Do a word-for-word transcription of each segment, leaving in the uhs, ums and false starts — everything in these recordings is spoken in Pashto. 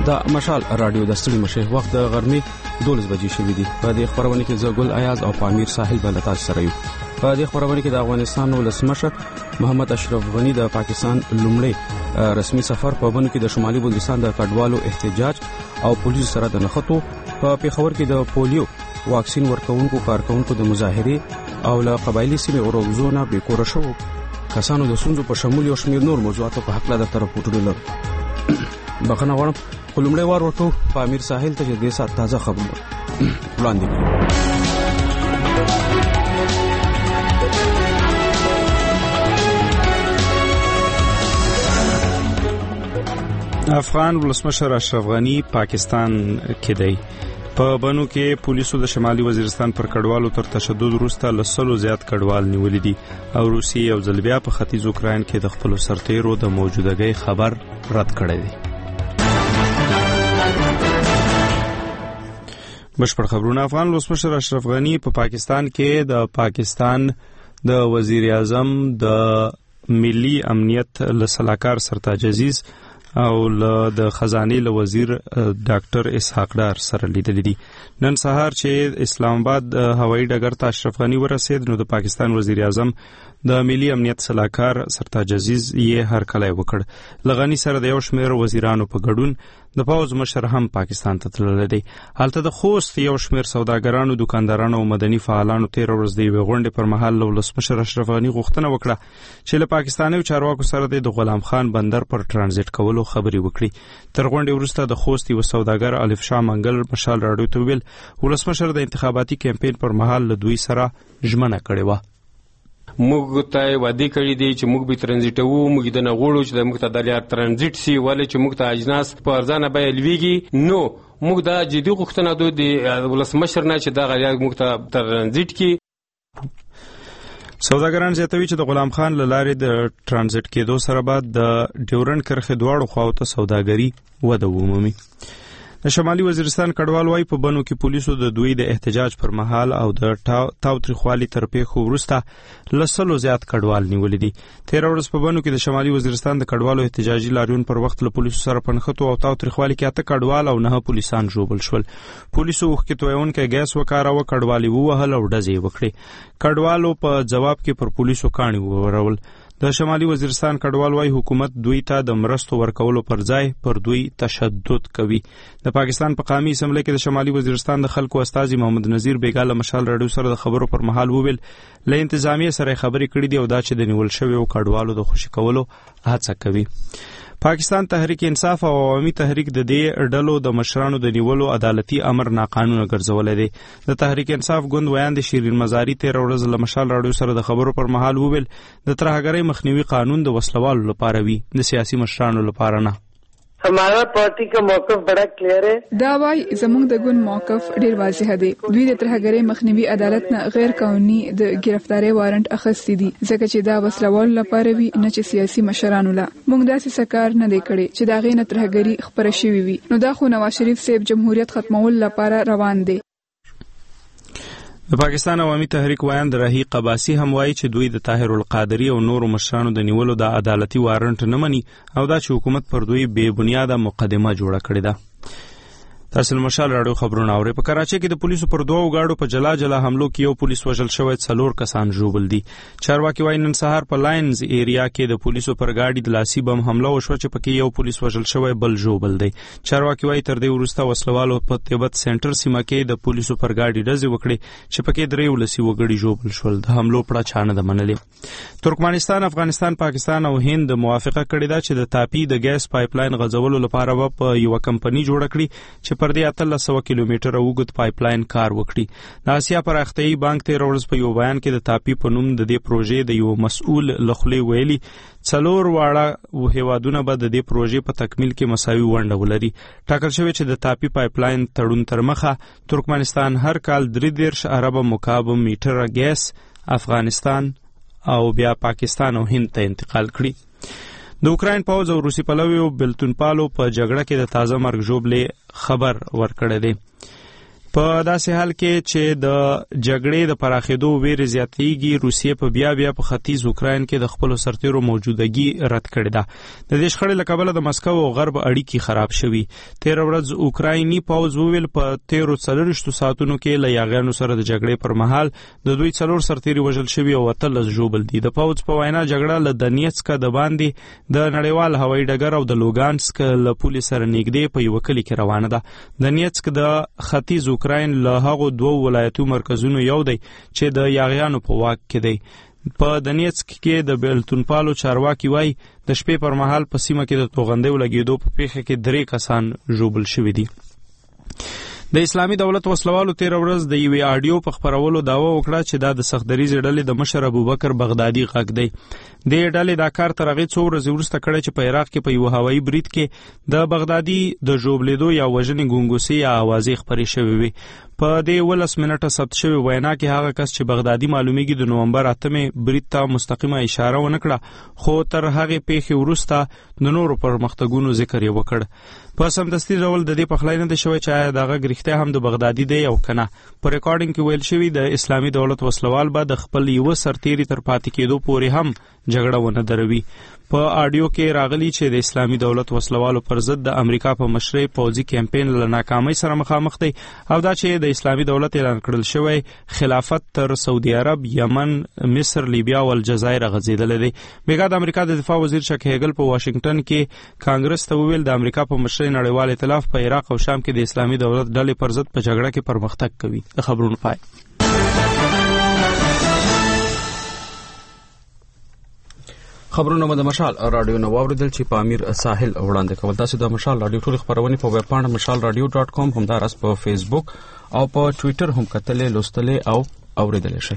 د مشال رادیو د ستړي مشه وخت د غرمې دولس بجې شوې دي. په دې خبرونه کې زګل ایاز او پامیر ساحل بل تاسو سره یو. په دې خبرونه کې د افغانستان ولسمشر محمد اشرف غنی د پاکستان لومړی رسمي سفر په بنو کې د شمالي بلوچستان د کډوالو احتجاج او پولیسو سره د نښتو په پیښور کې د پولیو واکسین ورکوونکو کارکونکو د مظاهره او له قبایلی سیمې اوروزونه به کور شو کسانو د سونځو په شمول یو شمېر نور موضوعات په حق لا د طرف وټول بخنه غواړم لومړی وار ورته په امیر ساحل ته د سات تازه خبر وړاندې کړم. افغان ولسمشر اشرف غنی پاکستان کې دی. په بنو کې پولیسو د شمالي وزیرستان پر کډوالو تر تشدد وروسته لسلو زیات کډوال نیولې دي او روسیې او ځلبیا په ختیځ اوکراین کې د خپل سرتیرو د موجودګۍ خبر رد کړی دی. بشپړ خبرونه. افغان ولسمشر اشرف غنی په پا پاکستان کې د پاکستان د وزیر اعظم د ملي امنیت لسلاکار سرتاج عزیز او د خزانه له وزیر ډاکټر اسحاق ډار سره لیدل دي. نن سهار چې اسلام آباد هوایي ډګر ته اشرف غنی ورسید نو د پاکستان وزیر اعظم د ملي امنیت سلاکار سرتاج عزیز یې هرکلی وکړ. لغنی سره د یو شمېر وزیرانو په ګډون د پوز مشر هم پاکستان ته تللی دی. هلته د خوست یو شمېر سوداګرانو، دکاندارانو او مدني فعالانو تیر ورځ د یوې غونډې پر مهال له ولسمشر اشرف غنی غوښتنه وکړه چې له پاکستاني چارواکو سره د غلام خان بندر پر ترانزیت کولو خبرې وکړي. تر غونډې وروسته د خوست یو سوداګر الف شاه منګل مشال راډیو ته ویل ولسمشر د انتخاباتي کمپاین پر مهال له دوی سره ژمنه کړې وه. موږ ته وعده کړی دی چې موږ به ترانزیټو، موږ د نغوړو چې د موږ ته د ترانزیت سی ولې چې موږ ته اجناس په ارزانه بیه لویږي. نو موږ دا جدي غوښتنه دوی د ولسمشر نه چې دا غیا موږ ته ترانزیت کی. سوداګران زیاتوي چې د غلام خان له لارې د ترانزیت کېدو سره بعد د ډیورنډ کرښې دواړو خواو ته سوداګري وده ومومي. د شمالي وزیرستان کډوال وايي په بنو کې پولیسو د دوی د احتجاج پر مهال او د تاوتریخوالي تر پیښو وروسته لسلو زیات کډوال نیولې دي. تیر ورځ په بنو کې د شمالي وزیرستان د کډوالو احتجاجي لاریون پر وخت له پولیسو سره په نښتو او تاوتریخوالي کې اته کډوال او نه پولیسان ژوبل شول. پولیسو وښکې تویونکی ګیس وکاراوه، کډوالي ووهل او ډزې وکړې. کډوالو په جواب کې پر پولیسو کاڼي وورول. د شمالي وزیرستان کډوال وايي حکومت دوی ته د مرستو ورکولو پر ځای پر دوی تشدد کوي. د پاکستان په قومي اسمبلی کې د شمالي وزیرستان د خلکو استازي محمد نذیر بیګاله مشال راډیو سره د خبرو پر مهال وویل له انتظامیه سره خبرې کړې دي او دا چې د نیول شویو کډوالو د خوشي کولو هڅه کوي. پاکستان تحریک انصاف او عوامي تحریک د دې ډلو د مشرانو د نیولو عدالتي امر ناقانونه ګرځولې دي. د تحریک انصاف ګوند ویاند شیرین مزاری تیر ورځ له مشال راډیو سره د خبرو پر مهال وویل د ترهګرۍ مخنیوي قانون د وسلوالو لپاره وي، د سیاسي مشرانو لپاره نه. हमारा पार्टी का मौकफ बड़ा क्लियर है. دا وايي زموږ د ګوند موقف ډیر واضح دی. دوی د ترهګرۍ مخنیوي عدالت نه غیر قانوني د گرفتاری وارنټ اخیستی دي ځکه چې دا وسلوال لپاره وي نه چې سیاسي مشرانو لا. موږ داسې سکار نه دی کړی چې دا غي نه ترهګرۍ خبره شوی وي. نو دا خو نواز شریف صاحب جمهوریت ختمول لپاره روان دي. د پاکستان عوامي تحریک ویاند رحیق عباسی هم وایي چې دوی د طاهر القادری او نورو مشرانو د نیولو د عدالتي وارنټ نه مني او دا چې حکومت پر دوی بې بنیاده مقدمه جوړه کړې ده. تاسو مشال راډیو خبرونه اورئ. په کراچۍ کې د پولیسو پر دوه گاډو په جلا جلا حملو کې یو پولیس وژل شوی، څلور کسان ژوبل دي. چارواکي وايي نن سهار په لاینز ایریا کې د پولیسو پر گاډي د لاسي بم حمله وشوه چې پکې یو پولیس وژل شوی، بل ژوبل دی. چارواکي وايي تر دې وروسته وسلوالو په تبت سنټر سیمه کې د پولیسو پر گاډي ډزې وکړې چې پکې درې ولسي وګړي ژوبل شول. د حملو پړه چانه ده منلې. ترکمنستان، افغانستان، پاکستان او هند موافقه کړې ده چې د تاپي د ګیس پایپلاین غځولو لپاره په یو کمپنی جوړه کړي چې پر دې اتلس سوه کیلومتره اوږد پایپلاین کار وکړي. د اسیا پراختیایي بانک تیر ورځ په یو بیان کې د تاپي په نوم د دې پروژې د یو مسؤل له خولې ویلي څلور واړه هیوادونه به د دې پروژې په تکمیل کې مساوي ونډه ولري. ټاکل شوی چې د تاپي پایپلاین تړون تر مخه ترکمنستان هر کال درې دېرش اربه مکعب میټره ګیس افغانستان او بیا پاکستان او هند ته انتقال کړي. د اوکراین پوځ او روسي پلویو بلتون پالو په جګړه کې د تازه مرګ ژوبلې خبر ورکړی دی. په داسې حال کې چې د جګړې د پراخېدو ویرې زیاتېږي، روسیې په بیا بیا په ختیځ اوکراین کې د خپلو سرتیرو موجودګي رد کړې ده. د دې شخړې له کبله د مسکو او غرب اړیکې خراب شوي. تېره ورځ اوکرایني پوځ وویل په تیرو څلوېښتو ساعتونو کې له یاغیانو سره د جګړې پر مهال د دوی څلور سرتیري وژل شوي او اتلس ژوبل دي. د پوځ په وینا جګړه له دنیڅک د باندې د نړیوال هوایي ډګر او د لوګانسک له پولې سره نږدې په یوه کلي کې روانه ده. دنیڅک د ختیځ اوکراین له هغو دوو ولایتو مرکزونو یو دی چې د یاغیانو په واک کې دی. په دنیڅک کې د بیلتونپالو چارواکي وایي د شپې پر مهال په سیمه کې د توغندیو لګېدو په پیښه کې درې کسان ژوبل شوي دي. د اسلامي دولت وسلوالو تېره ورځ د یوې آډیو په خپرولو دعوه وکړه چې دا د سختدریځې ډلې د مشر ابوبکر بغدادي غږ دی. دې ډلې دا کار تر هغې څو ورځې وروسته کړی چې په عراق کې په یوه هوایي برید کې د بغدادي د ژوبلېدو یا وژنې ګونګوسې یا اوازې خپرې شوې وي. په دې ولس منټه ثبت شوې وینا کې هغه کس چې بغدادي معلومیږي د نومبر اتمې برید ته مستقیمه اشاره ونه کړه، خو تر هغې پیښې وروسته د نورو پرمختګونو ذکر یې وکړ. په سمدستي ډول د دې پخلی نه دی شوی چې آیا دا غږ رښتیا هم د بغدادي دی او که نه. په ریکارډینګ کې ویل شوي د اسلامي دولت وسلوال به د خپل یوه سرتیري تر پاتې کېدو پورې هم جګړه ونه دروي. په آډیو کې راغلی چې د اسلامي دولت وسلوالو پر ضد د امریکا په مشرۍ پوځي کمپین له ناکامۍ سره مخامخ دی او دا چې د اسلامي دولت اعلان کړل شوی خلافت تر سعودي عرب، یمن، مصر، لیبیا او الجزایر غځېدلی دی. بیګا د امریکا د دفاع وزیر چک هیګل په واشنگټن کې کانګرس ته وویل د امریکا په مشرۍ نړیوال ائتلاف په عراق او شام کې د اسلامي دولت ډلې پر ضد په جګړه کې پرمختګ کوي. د خبرونو پای. خبرونه مو د مشال رادیو نو واوریدل چې په امیر ساحل وړاندې کول. تاسو د مشال رادیو ټول خبرونه په ویب پاڼه مشال رادیو ډاټ کام هم داراس په فیسبوک او په ټوئیټر هم کتلې لوستلې او اوریدلې شئ.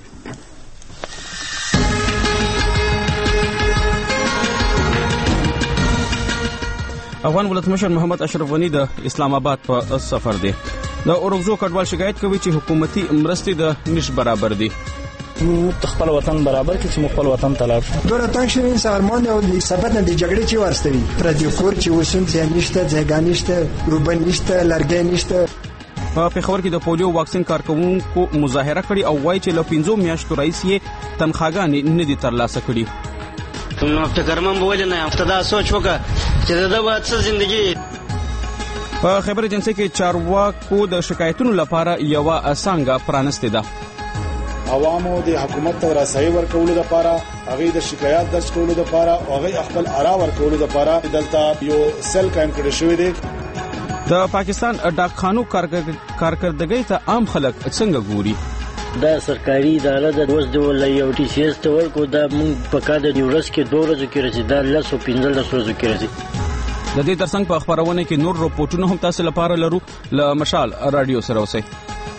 افغان ولسمشر محمد اشرف غنی د اسلام آباد په سفر دی. د اورګزو کډوال شکایت کوي چې حکومتي مرستې د نش برابر دي. خپل وطن برابر کې چې خپل وطن ته لاړ شو. دوه تنګ شوی سرمان او د سبب نه د جګړې چې ورستوي پر دې کور چې وسون ځای نشته، ځای نشته، روبن نشته، لرګي نشته. په پیښور کې د پولیو واکسین کارکوونکو مظاهره کړې او وایي چې له پنځو میاشتو راهیسې یې تنخواګانې نه دي ترلاسه کړي. نو افتکرمن بوله نه افتدا سوچ وکړه چې دا به څه ژوندۍ. په خبر ایجنسی کې چارواکو د شکایتونو لپاره یو اسانګه پرانستې ده. عوامو د حکومت ته رسایي ورکولو لپاره، هغه د شکایت درج کولو لپاره او هغه خپل آرا ورکولو لپاره دلته یو سل قائم کړی شوی دی. د پاکستان ډاکخانو کارکردګۍ ته عام خلک څنګه ګوري؟ دا سرکاري اداره د روز د ولې او ټي سي اس ته ورکو دا مونږ په کاده د ورځ کې دوه ورځې کې راځي، دا لس او پنځه لس ورځې کې راځي. د دې ترڅنګ په خبرونه کې نور رپورټونه هم تاسو لپاره لرو. ل مشال رادیو سره اوسئ.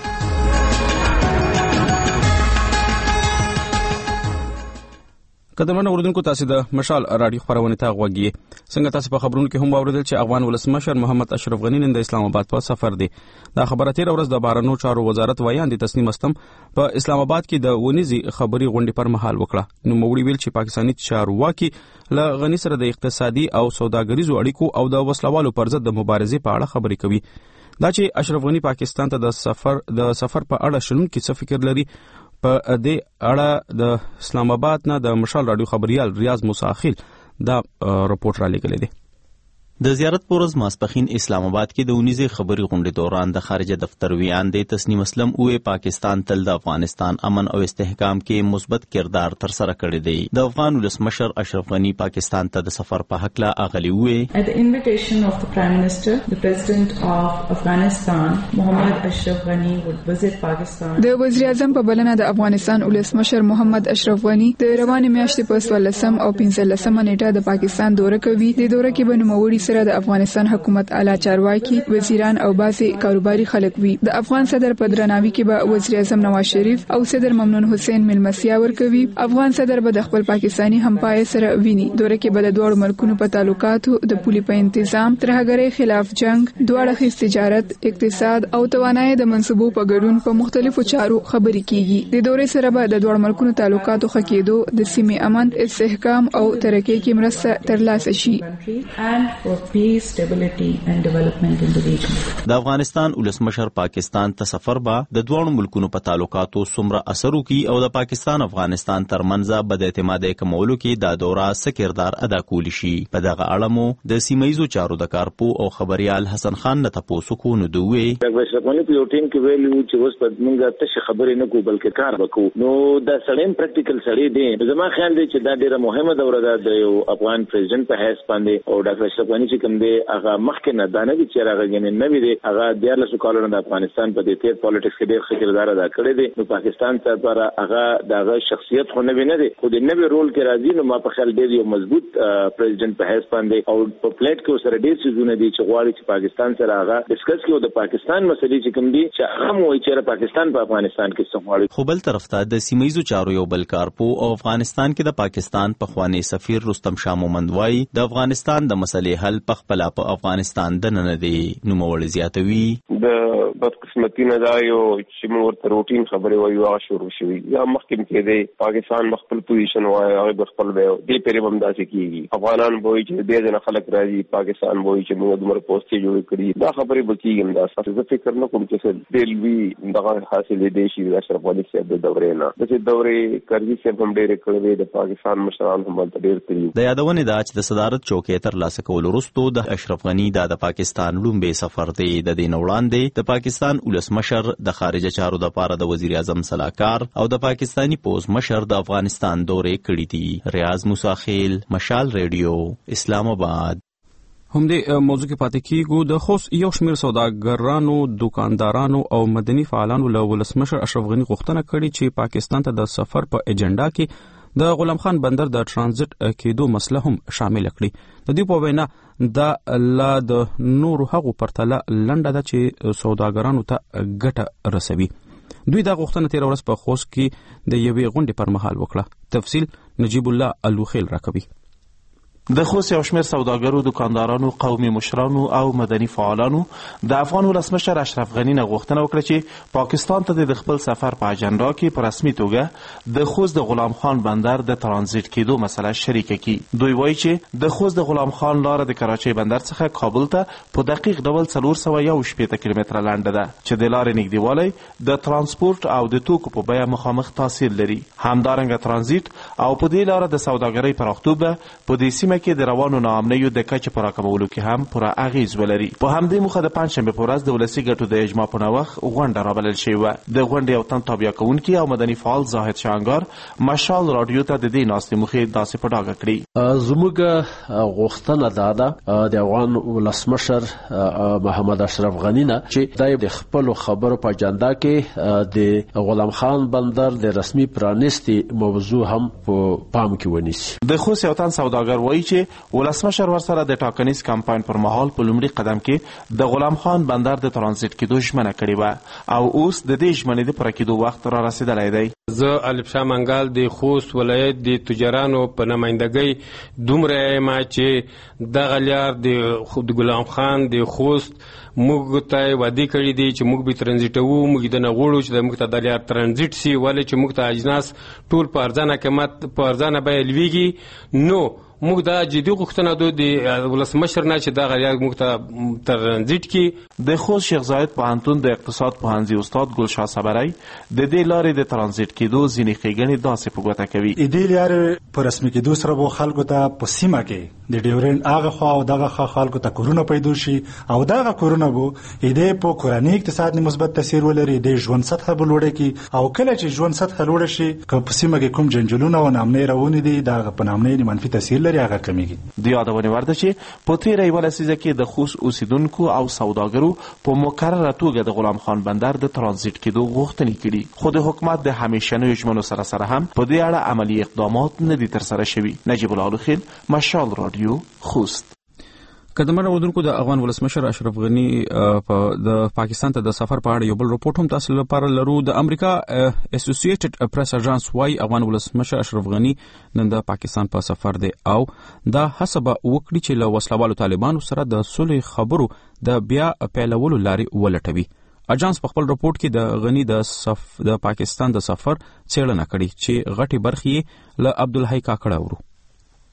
قدرمن اوردونکو، تاسو د مشال رادیو خبرونه ته غوږی. څنګه تاسو په خبرونو کې هم واوریدل چې افغان ولسمشر محمد اشرف غنی نن د اسلام آباد په سفر دی. دا خبره تیر ورځ د بهرنیو چارو وزارت ویاند تسنیم استم په اسلام آباد کې د ونیزي خبري غونډې پر مهال وکړه. نو موړي ویل چې پاکستاني چارواکي له غنی سره د اقتصادي او سوداګریزو اړیکو او د وسلوالو پر ضد د مبارزې په اړه خبرې کوي. دا چې اشرف غنی پاکستان ته د سفر د سفر په اړه شنن کې څه فکر لري، په دې اړه د اسلام آباد نه د مشال رادیو خبريال ریاض موساخیل دا رپورټ را لګلې دی. د زیارت پورز ماسپخین اسلام آباد کې د اونیزه خبري غونډې دوران د خارجه دفتر ویان دی تسنیم اسلم اوه پاکستان تل د افغانستان امن او استحکام کې مثبت کردار تر سره کړی دی. د افغان ولسمشر اشرف غنی پاکستان ته د سفر په حق لا اغلی وې. At the invitation of the Prime Minister, the President of Afghanistan, Mohammad Ashraf Ghani would visit Pakistan. د وزیر اعظم په بلنه د افغانستان ولسمشر محمد اشرف غنی د روانې میاشتې په څوارلسم او پنځلسم نیټه د پاکستان دوره کوي. د دوره کې به نوموړي سره د افغانستان حکومت اعلی چارواکي، وزیران او بعضي کاروباري خلک وي. د افغان صدر په درناوي کې به وزیر اعظم نواز شریف او صدر ممنون حسین ملمسیا ورکوي. افغان صدر به د خپل پاکستانی همپای سره ویني. دوره کې به د دوه ملکونو په تعلقاتو، د پولي په تنظیم، ترهګرۍ خلاف جنگ، دوه اړخیز تجارت، اقتصاد او توانایي د منصوبو په ګډون په مختلفو چارو خبرې کیږي. د دوره سره به د دوه ملکونو تعلقاتو ښه کېدو، د سیمې امن، استحکام او ترقۍ کې مرسته ترلاسه شي. for peace, stability and development in the region. د افغانستان ولسمشر پاکستان ته سفر با د دوه ملکونو په تعلقاتو څومره اثر وکړي او د پاکستان افغانستان ترمنځ بد اعتمادۍ کمولو کې دا دوره څه کردار ادا کولی شي. په دغه اړه مو د سیمه ییزو چارو د کارپو او خبريال حسن خان نه تاسو کو نو دوی د اشرفغانی په یو ټیم کې ویلو چې اوس په موږ ته خبرې نه کو بلکې کار وکړو. نو دا سړیم پریکټیکل سړی دی. زما خیال دی چې دا ډیره مهمه دوره ده د یو افغان پریزیدنت په حیث باندې او ډاکټر اشرفغانی چې کوم دی هغه مخکې نه دانه چې هغه غنې نه وی دی هغه د لاسو کالونو د افغانستان په دې تیر پالیټکس کې ډیر ښه کردار ادا کړی دی. نو پاکستان ته پر هغه دغه شخصیت خو نه ویني دی خو د نوې رول کې راځي. نو ما په خیال ډیر یو مضبوط پریزیدنت په حیث باندې او په پلیټ کې سره ډیر څه دي چې غواړي چې پاکستان سره هغه ډسکس کړي او د پاکستان مسلې چې کوم دي چې هغه موي چې پاکستان په افغانستان کې څه غواړي. خو بل طرف ته د سیمایي چارو یو بل کارپو او افغانستان کې د پاکستان په خوانی سفیر رستم شاه مومند وای د افغانستان د مسلې حل په خپل په افغانستان د نه دی. نو مول زیاتوي د بدقسمتي نه دا یو چې موږ ته روټین خبرې وایو هغه شروع شوی یا مخکې کې دی پاکستان خپل پوزیشن وایي هغه خپل به دی پیری بمداسي کیږي افغانان وایي چې دې ځنه خلک راځي پاکستان وایي چې موږ دمر پوسټي جوړ کړی دا خبرې بکیږي دا څه فکر نه کوم چې دلوي دغه حاصل دي شي د اشرف غنی صاحب د دورې نه د دورې کرزي صاحب هم ډېر کړی د پاکستان مشران هم ډېر کړی. د یادونه دا چې د صدارت چوکۍ تر لاسه کول وروسته د اشرف غنی د پاکستان لومبي سفر دی. د دین وړاندې د پاکستان ولسمشر د خارجه چارو د پاره د وزیر اعظم سلاکار او د پاکستانی پوز مشر د افغانستان دورې کړې دي. ریاض موسی خیل مشال ریډیو اسلام آباد. هم دې موضوع کې پاتې کیږو. د خوست یو شمېر سوداګرانو دکاندارانو او مدني فعالانو له ولسمشر اشرف غنی غوښتنه کړې چې پاکستان ته د سفر په ایجنډا کې د غلام خان بندر د ترانزیت کېدو مسله هم شامل کړي. د دې په وینا دا لا د نورو هغو پرتله لنډه ده چې سوداګرانو ته ګټه رسوي. دوی دا غوښتنه تیر ورځ په خوست کې د یوې غونډې پر مهال وکړه. تفصیل نجیب الله الوخیل راکوي. د خوست یو شمېر سوداګرو دکاندارانو قومي مشرانو او مدني فعالانو د افغان ولسمشر اشرف غنی نه غوښتنه وکړه چې پاکستان ته د خپل سفر په اجنډا کې په رسمي توګه د خوست د غلام خان بندر د ترانزیت کېدو مسله شریک کړي. دوی وایي چې د خوست د غلام خان لار د کراچۍ بندر څخه کابل ته په دقیق ډول څلور سوه یو شپېته کیلومتره لنډه ده چې د لارې نږدېوالی د ترانسپورت او د توکو په بیه مخامخ تاثیر لري. همدارنګه ترانزیت او په دې لار د سوداګرۍ پراختوب په دې سیمه کې د روانو ناامنیو د کچې په راکمولو کې هم پوره اغیز ولري. په همدې موخه د پنجشنبې په ورځ د ولسي ګټو د اجماع په نوښت غونډه رابلل شوې وه. د غونډې یو تن تابع کوونکي او مدني فعال زاهد شانګار مشال راډیو ته د دې ناستې موخې داسې په ډاګه کړي. زموږ غوښتنه دا ده د افغان ولسمشر محمد اشرف غنی نه چې دا د خپلو خبرو په اجنډا کې د غلام خان بندر د رسمي پرانیستي موضوع هم په پام کې ونیسي. د خوست یو تن سوداګر وایي چې ولسمشر ورسره د ټاکنیز کمپاین پر مهال په لومړي قدم کې د غلام خان بندر د ترانزیت کېدو ژمنه کړې وه او اوس د دې ژمنې د پوره کېدو وخت را رسېدلی دی. زه الف شاه منګال د خوست ولایت د تجارانو په نمایندګۍ دومره یم چې دغه لار د غلام خان د خوست موږ ته وعده کړې دي چې موږ به ترانزیټوو. موږ د نه غواړو چې د موږ ته د لار ترانزیټ سي ولې چې موږ ته اجناس ټول په ارزانه قیمت په ارزانه بیه لویږي. نو موږ دا جدي غوښتنه ده د ولسمشر نه چې دغه لار موږ ته ترانزیټ کړي. د خوست شیخ زاید پوهنتون د اقتصاد پوهنځي استاد ګلشاه صبری د دې لارې د ترانزیټ کېدو ځینې ښېګڼې داسې په ګوته کوي. دې لارې په رسمي کېدو سره به خلکو ته په سیمه کې د ډیورنډ هغه خوا او دغه خوا خلکو ته کورونه پیدا شي او دغه کورونه به دې په کورنۍ اقتصاد مثبت تاثیر ولري. د ژوند سطح به لوړه کړي او کله چې ژوند سطح لوړه شي که په سیمه کې کوم جنجالونه او ناامنۍ روانې دي دغه په ناامنۍ منفي تاثیر لري هغه کمیږي. د یادونه ورده چې په تیره یوه لسیزه کې د خوست اوسیدونکو او سوداګرو په مکرره توګه د غلام خان بندر د ترانزیت کېدو غوښتنې کړي خو د حکومت د همیشنیو ژمنو سره سره هم په دې اړه عملي اقدامات نه دي ترسره شوي. نجیب الله الوخیل مشال رادیو خوست. کدمره ودونکو د افغان ولسمشر اشرف غنی د پاکستان ته د سفر په اړه یو بل رپورټ هم تاسو لپاره لرو. د امریکا اسوسییټډ پریس اژانس وايي افغان ولسمشر اشرف غنی نن د پاکستان په سفر دی او دا حسب وکړي چې له وسلوالو طالبانو سره د صلح خبرو د بیا پیلولو لارې ولټوي. اژانس په خپل رپورټ کې د غنی د صف د پاکستان د سفر څېړنه کړې چې غټي برخې له عبدالحی کاکړه ورو.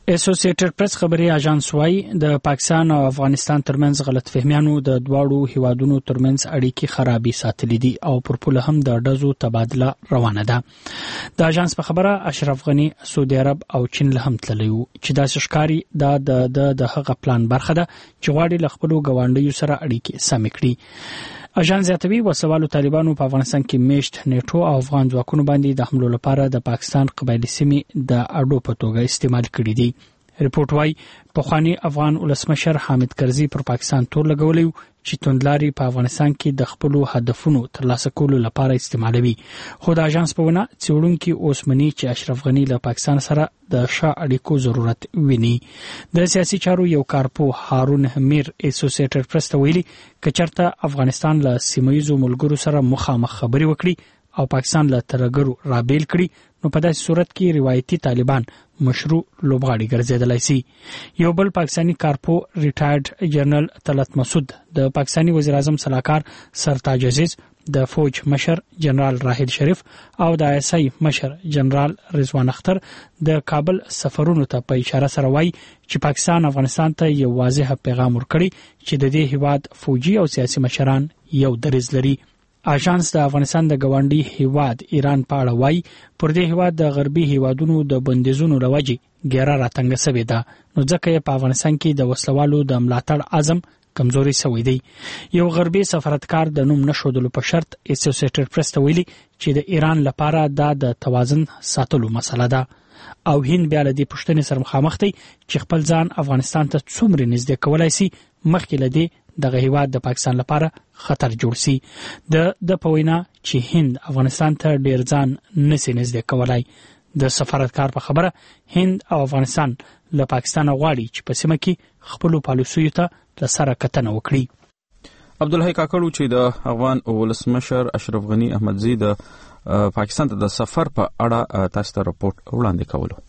اسوسییټډ پریس خبري اژانس وايي د پاکستان او افغانستان ترمنځ غلط فهمیانو د دواړو هیوادونو ترمنځ اړیکې خرابې ساتلې دي او پر پوله هم د ډزو تبادله روانه ده. د اژانس په خبره اشرف غنی سعودي عرب او چین له هم تللی و چې دا ښکاری دا د د هغه پلان برخه ده چې غواړي له خپلو ګاونډیو سره اړیکې سم کړي. اژانس زیاتوي وسوالو طالبانو په افغانستان کې میشت نیټو او افغان ځواکونو باندې د حملو لپاره د پاکستان قبایلی سیمې د اډو په توګه استعمال کړي دي. ریپورت وايي پخوانی افغان ولسمشر حامد کرزي پر پاکستان تور لګولی چې توندلاري په افغانستان کې د خپلو هدفونو ترلاسه کولو لپاره استعمالوي. خو د اژانس په ونه څېړونکي اوس مني چې اشرف غنی له پاکستان سره د ښه اړیکو ضرورت ویني. د سیاسي چارو یو کارپو هارون حمیر اسوسییټډ پریس ته ویلي چې چېرته افغانستان له سیمه‌ییزو ملګرو سره مخامخ خبرې وکړي او پاکستان له ترګرو رابېل کړي نو په داسې صورت کې روایتي طالبان مشروع لوبغاړي ګرځیدلای شي. یو بل پاکستانی کارپو ریټایرډ جنرال طلعت مسعود د پاکستانی وزیر اعظم صلاحکار سرتاج عزیز د فوج مشر جنرال راحل شریف او د آی اس آی مشر جنرال رضوان اختر د کابل سفرونو ته په اشاره سره وایي چې پاکستان افغانستان ته یو واضح پیغام ورکړي چې د دې هیواد فوجي او سیاسي مشران یو دریځ لري. اژانس د افغانستان د ګاونډي هیواد ایران په اړه وایي پر دې هیواد د غربي هیوادونو د بندیزونو لوجې ګیره راتنګه شوې ده نو ځکه یې په افغانستان کې د وسلوالو د ملاتړ عزم کمزوري شوی دی. یو غربي سفارتکار د نوم نشودلو په شرط اسوسییټډ پریس ته ویلي چې د ایران لپاره دا د توازن ساتلو مسله ده او هند بیا له دې پوښتنې سره مخامخ دی چې خپل ځان افغانستان ته څومره نږدې کولای شي مخکې له دې دغه هیواد د پاکستان لپاره خطر جوړ شي. د د پوینا چې هند افغانستان ته ډیر ځان نسي نږدې کولای. د سفارتکار په خبره هند او افغانستان له پاکستان غواړي چې په سیمه کې خپل پالیسیو ته لسره کتنه وکړي. عبدالحی کاکړو چې د افغان ولسمشر اشرف غنی احمدزي د پاکستان ته د سفر په اړه تاسو ته راپورټ وړاندې کولو.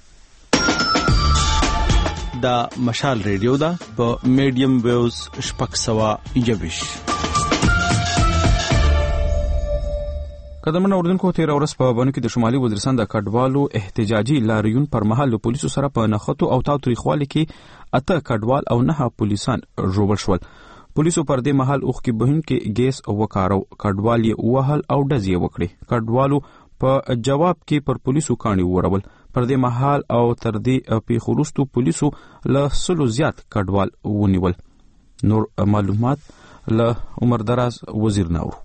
دا مشال ریډیو دا په میډیم ویوز شپږ سوه یوویش. قدمونه اردوونکو تیر ورځ په بانو کې د شمالي وزیرستان د کډوالو احتجاجي لاریون پر مهال د پولیسو سره په نښتو او تاوتریخوالي کې اته کډوال او نه پولیسان ژوبل شول. پولیسو پر دې مهال اوښکې بهونکي ګیس وکارو، کډوال یې وهل او ډزې وکړې. کډوالو په جواب کې پر پولیسو کاڼي ورول. پر دې مهال او تر دې پیښو وروسته پولیسو له سلو زیات کډوال ونیول. نور معلومات له عمر دراز وزیر ناور.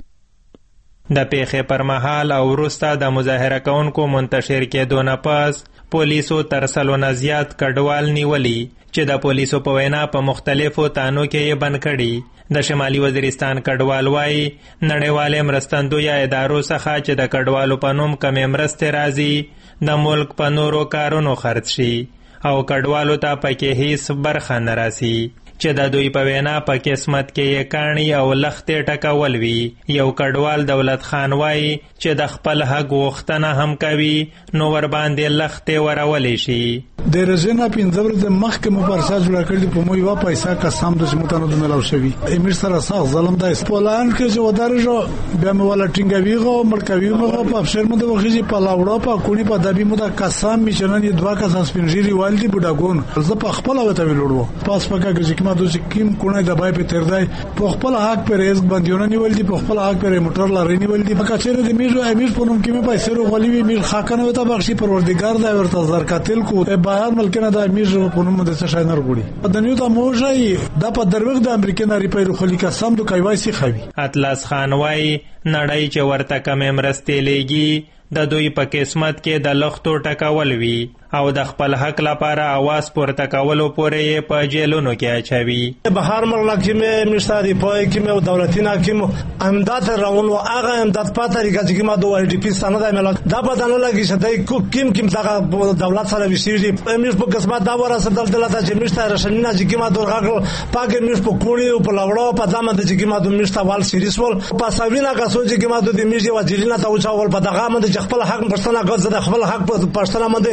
د پیښې پر مهال او وروسته د مظاهره کوونکو منتشر کېدو نه پس پولیسو تر سلو نه زیات کډوال نیولي چې د پولیسو په وینا په مختلفو تانو کې یې بند کړي. د شمالي وزیرستان کډوال وایي نړیوالې مرستندویه ادارو څخه چې د کډوالو په نوم کمې مرستې راځي د ملک په نورو کارونو خرڅ شي او کډوالو ته پکې هیڅ برخه نه راسي چې د دوی په وینا په قسمت کې یې کاڼي او لختې ټکول وي. یو کډوال دولت خان وایي چې د خپل حق غوښتنه هم کوي نو ور باندې لختې ورولې شي. د رزنا پنځه ورځې مخکې مو پرسا جوړ کړی په مو یو پیسې قسم د سمتانو د ملاو شوی امیر سره سخت ظلم دی. پولان کې چې ودارجو بیا مو ولا ټینګویغه مرکوي مو په افشر مو د وخیږي په لاوړه په کونی په دبي مو د قسم میشنن یې دوا کا سسپنجری والدي بډاګون زه په خپل وته ویلوړو پاس پکا کې ما دوی کیم کونه د بای په تر دی په خپل حق پر رزق باندې نیول دي په خپل حق پر موټر لاري نیول دي په کچره د میرو امیر په نوم کې مې پیسې ورغلي وي میر خاکنه وته بخشي پروردگار دا ورته زر قاتل کو بهر ملکنه د امیر په نوم د څه شاینر غوړي د نیو ته موجي د په دروغ د امریکا نری په خلی کا سم د کایوایسي خوي. اطلس خان وای نړۍ چې ورته کمې مرستې لګي د دوی په قسمت کې د لختو ټکول وي او د خپل حق لپاره आवाज پورته کولو پورې په جیلونو کې اچوي. بهر ملک کې مشتری پای کې مو دولتي حاکم امداد راون او هغه امداد په طریقه چې ما دوه ډی پی سند ملت دا بدانه لګی چې دای کو کیم کیم دغه دولت سره وشيږي امیر په قسمت دا ورسره دلته چې مشتری رشنینا چې ما دوه غاګل پاګه مش په کوړی او په لوړو په ځامن چې ما دوه مشتا وال سیریسول په ساوینا کا سوچ چې ما دوه میږي وزیرنا ته او چاول په دغه مند چې خپل حق پښتنه غوځه د خپل حق په پښتنه مند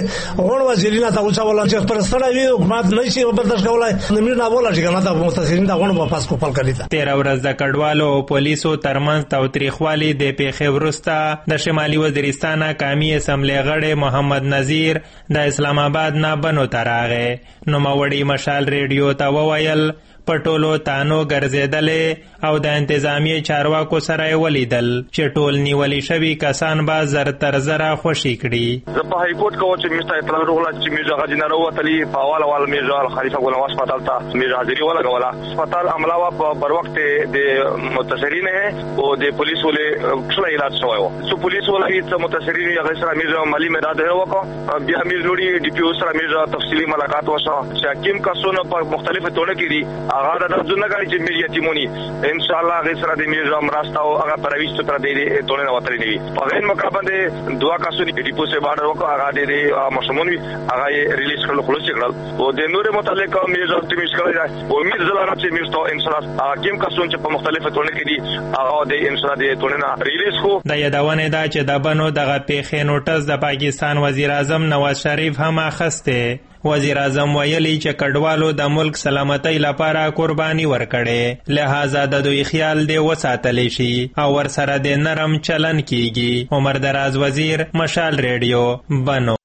غون وزیرینه ته اوچا ولا چې پر سره وی حکومت نشي برداشت کولای نمیر نه ولا چې کنه ته مستثرین دا غون واپس کو پل کړی تا تیر ورځ د کډوالو او پولیسو ترمنځ تاوتریخوالي د پیښې وروسته د شمالي وزیرستان قومي اسمبلی غړی محمد نذیر د اسلام آباد نه بنو تراغه نو ماوړی مشال ریډیو ته وویل پټولو تانو ګرځیدلې او د انتظامی چارواکو سره ولیدل چې ټول نیولې شوی کسان با زر تر زره خوشی کړي. زه په هاي کورټ کې چې مستای اطلاع وروغله چې میرزا غازی نه وروتلی په حواله وال میرزا خلیفہ ګل هسپتال ته میرزا حاضری ولا غواله هسپتال عمله وا په وخت د متاثرین او د پولیس ولې ټول علاج شوی و چې پولیس ولې چې متاثرین یې غیر سره میرزا مالی مداد وکړه بیا میرزا لوري ډي پی او سره میرزا تفصیلی ملاقات وشو چې حکیم کسونه په مختلفه توګه کړي هغه د ځونه کوي چې میرزا یتیمونی ان شاء الله غیر سره د میرزا مرسته او هغه پرويست تر دې ټولنه وتري نیوي په غیر مقابله دعا کاسونی ډي پی او سه باندې وکړه هغه د مشمونی هغه ریلیز کړل خلاص کړل او د نور متعلق میرزا تمیش کړی او امید زلانه چې میرزا ان شاء الله حکیم کسون چې په مختلفه توګه کې دي هغه د ان شاء الله د ټولنه ریلیز کو د یادونه دا چې د بنو دغه پیښې نوټس د پاکستان وزیر اعظم نواز شریف هم اخسته. وزیر اعظم ویلي چې کډوالو د ملک سلامتۍ لپاره قرباني ورکړي لہذا د دوی خیال دی وساتلی شي او ورسره د نرم چلن کیږي. عمر دراز وزیر مشال ریډیو بنو.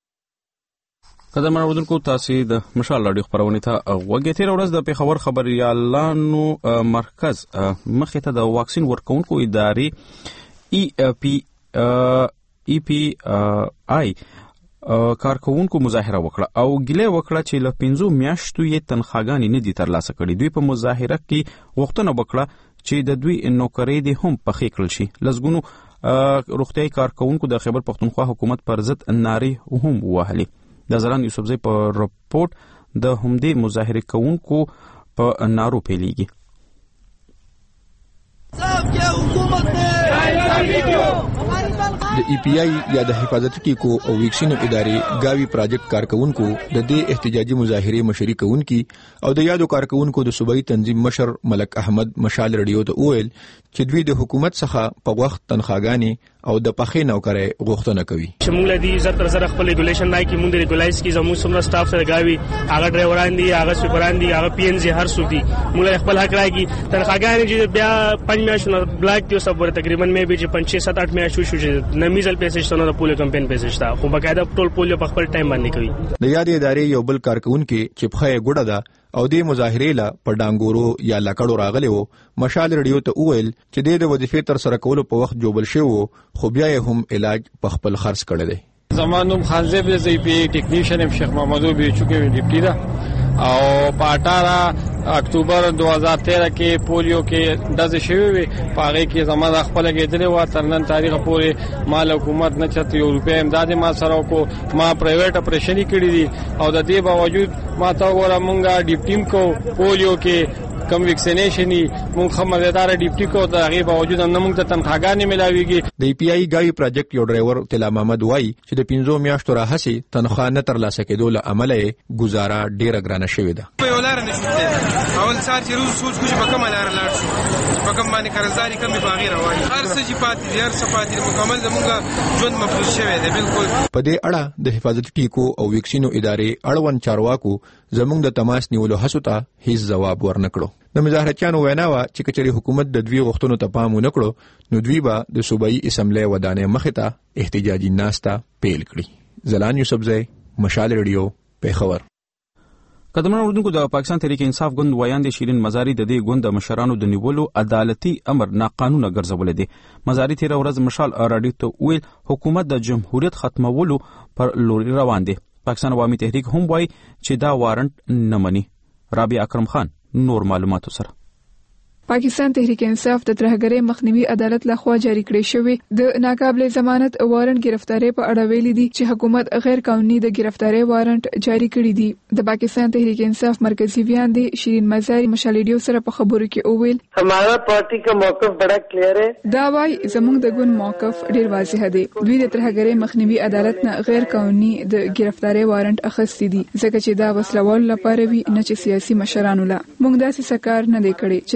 قدر منوردونکو تاسو د مشال رادیو خبرونه ته وګورئ. تیر ورځ د پیښور خبريالانو مرکز مخې ته د واکسین ورکونکو ادارې ای پی ای پی آی کارکونکو مظاهره وکړه او ګیله وکړه چې له پنځو میاشتو یې تنخواګانې نه دي ترلاسه کړې. دوی په مظاهره کې غوښتنه وکړه چې د دوی نوکرۍ دې هم پخې کړل شي. لږګونو روغتیايي کارکونکو د خیبر پښتونخوا حکومت پر ضد نارې هم ووهلې. د زران یوسفزۍ په رپورټ د همدې مظاهره کوونکو په نارو پیلېږي. د ای پی آی یا د حفاظتي ټیکو او ویکسینو ادارې گاوی پروجیکټ کارکونکو د دې احتجاجي مظاهره مشري کوونکي او د یادو کارکونکو د صوبایي تنظیم مشر ملک احمد مشال رډیو ته وویل چې دوی د حکومت څخه په وخت تنخواګانې او د پخې نوکرۍ غوښتنه کوي. چې موږ لدی زر تر زر خپل ریګولیشن بای کې موږ د ریګولایز کې زموږ څومره سټاف سره گاوی هغه ډرایوران دي هغه سپران دي هغه پی ان زی هر څو دي موږ خپل حق راګي تنخواګانې چې بیا پنځه میاشتو بلاک دی سب ور تقریبا مې به چې پنځه سات اټ میاشتو شو چې نمیزل پیسې شته نو پوله کمپاین پیسې شته خو بقاعده ټول پوله په خپل ټایم باندې کوي. د یادې ادارې یو بل کارکونکو چې په ګډه ده او د مظاهره لا په ډانګورو یا لکړو راغلی وو مشال رډیو ته وویل چې د وظیفې تر سره کولو په وخت جوبل شو خو بیا هم علاج په خپل خرڅ کړی دی. زمانوم خانزیب زی پی ټیکنیشن ام شیخ محمدو به چوکې ډیپټی دا او په اٹھارہ اکتوبر دو ہزار تیرہ کې پولیو کې دز شوی وي پاره کې زموږ خپل کېدلې و تر نن تاریخ پورې مال حکومت نه چته یو روپیا امداد ما سره کو ما پرایویټ اپریشن کړی دي او د دې باوجود ما تا وګوره مونږه ډیپټیم کو پولیو کې کم ویکسینیشن مونږ خبردار ډیپټی کو د هغه باوجود هم موږ ته تنخواګانې ملاويږي. د ای پی آی گاوی پروجیکټ یو ډرایور طلا محمد وای چې د پنځو میاشتو راهسي تنخوا نه ترلاسه کېدو له عمله گزاره ډیره ګرانه شوې ده. په ولار نه شته اول سار چې روز سوچ کوم په کومه لار لاړ شو په کوم باندې قرضداري کم په غیر وای هر څه چې پاتې دي هر څه پاتې مکمل زموږ ژوند مفروض شوی دی. بالکل په دې اړه د حفاظتي ټیکو او ویکسینو ادارې اړوند چارواکو زموږ د تماس نیولو هڅو ته هیڅ جواب ورنکړو. د مظاهرچیانو وینا و چې کچري حکومت د دوی غوښتنو ته پام ونکړو نو دوی به د صوبایي اسمبلی ودانې مخې ته احتجاجي ناسته پیل کړي. زلان یوسفزۍ مشال ریډیو پیښور. قدمن اردوونکو د پاکستان تحریک انصاف ګوند ویاند شیرین مزاری د دې ګوند د مشرانو د نیولو عدالتي امر ناقانونه ګرځول دي. مزاری تیر ورځ مشال رادیو ته ویل حکومت د جمهوریت ختمولو پر لوري روان دي. پاکستان عوامي تحریک هم وایي چې دا وارنټ نه مني. رابعه اکرم خان نور معلوماتو سره. پاکستان تحریک انصاف د ترهګرۍ مخنیوي عدالت لخوا جاری کړی شوی د ناقابل ضمانت وارنټ گرفتاری په اړه ویلي دي چې حکومت غیر قانوني د گرفتاری وارنټ جاری کړی دي. د پاکستان تحریک انصاف مرکزی ویاند شیرین مزاری مشالډیو سره په خبرو کې اوویل ہمارا پارٹی کا موقف بڑا کلیئر ہے. دا وای زموږ د ګوند موقف ډیر واضح دی. دوی د ترهګرۍ مخنیوي عدالت نه غیر قانوني د گرفتاری وارنټ اخیستی دي ځکه چې دا وسلوال لپاره وی نه چې سیاسي مشرانو لا موږ داسې سکار نه دی کړی چې دا غي نه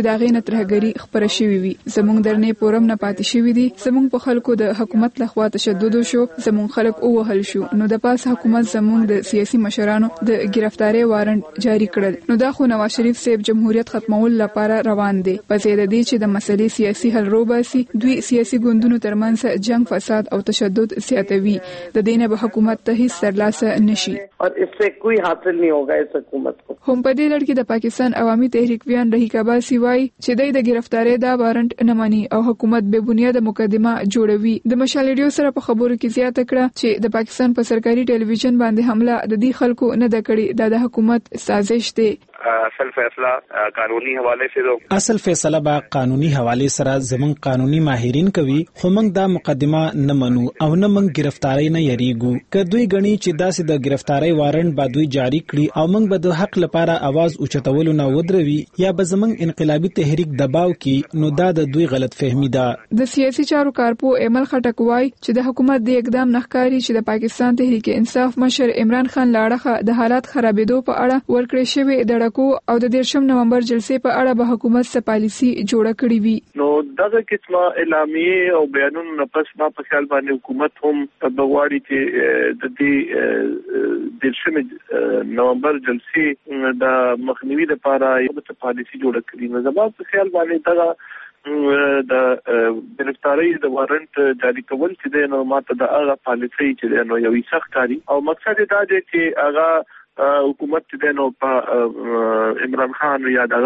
ترهګری خبره شوې وي. زموږ درنې پورم نه پاتې شوې دي. زموږ په خلکو د حکومت لخوا تشدد شو، زموږ خلک ووهل شو. نو د پاس حکومت زموږ د سیاسي مشرانو د گرفتاری وارنټ جاری کړل. نو دا خو نواز شریف صاحب جمهوریت ختمول لپاره روان دي. په زیاده دي چې د مسلې سیاسي حل روباسي، دوی سیاسي ګوندونو ترمنځ جنگ، فساد او تشدد زیاتوي. د دینه به حکومت ته هیڅ ترلاسه نشي اور اس سے کوئی حاصل نہیں ہوگا اس حکومت کو. هم په دې لړ کې د پاکستان عوامي تحریک ویان رهیق عباسي وایي چې د گرفتاری دا وارنټ نه مني او حکومت به بنیاد مقدمه جوړوي. د مشال ریډیو سره په خبرو کې زیاته کړه چې د پاکستان په سرکاري ټلویزیون باندې حمله د دې خلکو نه د کړي، دا د حکومت سازش دی. اصل فیصله قانوني حواله سره اصل فیصله با قانوني حواله سره زمون قانوني ماهرین کوي، خو موږ دا مقدمه نه منو او نه موږ گرفتاری نه یریګو. که دوی غني چې داسې د گرفتاری وارنټ با دوی جاری کړي او موږ به د حق لپاره आवाज اوچتولو نه ودروي یا به زمون انقلابی تحریک دباو کې، نو دا د دوی غلط فهمي ده. د سیاسي چارو کارپو ایمل خټک وایي چې د حکومت د اقدام نخکاری چې د پاکستان تحریک انصاف مشر عمران خان لاړه د حالات خرابېدو په اړه ورکړې شوی د او د دیرشم نومبر جلسې په اړه به حکومت څه پالیسي جوړه کړې وي. نو دغه قسمه اعلامیه او بیانونه نه پس ما په خیال باندې حکومت هم بغواړي چې د دې دیرشم نومبر جلسې د مخنیوي لپاره یو څه پالیسي جوړه کړي. نو زما په خیال باندې دغه د گرفتاری د وارنټ جاری کول چې د نو ماته د هغه پالیسي چې نو یو سخت کاری او مقصد دا دی چې هغه حکومت چې نو په عمران خان یا دغه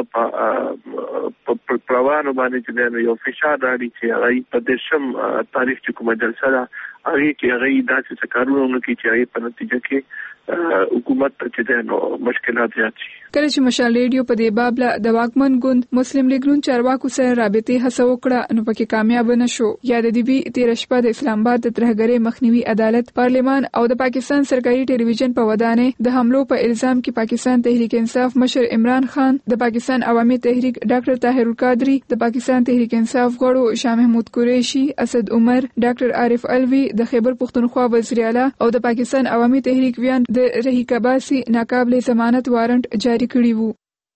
په پروانو باندې چې نو یو فشار راځي چې هغه په دیشم تاریخ چې کومه جلسه ده هغه کې هغه داسې څه کارونه کوي چې هغه په نتیجه کې حکومت چې نو مشکلات زیات شي. کله چې مشال ریډیو په دې بابله د واکمن ګوند مسلم لیگ نون چارواکو سره رابطې هڅه وکړه، نو پکې کامیاب نه شو. یا د دې بي تیر شپه د اسلام آباد د ترهګری مخنیوي عدالت، پارلیمان او د پاکستان سرکاري ټلویزیون په ودانې د حملو په الزام کې پاکستان تحریک انصاف مشر عمران خان، د پاکستان عوامي تحریک ډاکټر طاهر القادری، د پاکستان تحریک انصاف غړو شاه محمود قریشي، اسد عمر، ډاکټر عارف الوی، د خیبر پختونخوا وزیر اعلی او د پاکستان عوامي تحریک ویان د رهیق عباسي ناقابل ضمانت وارنټ جاری کړی وو.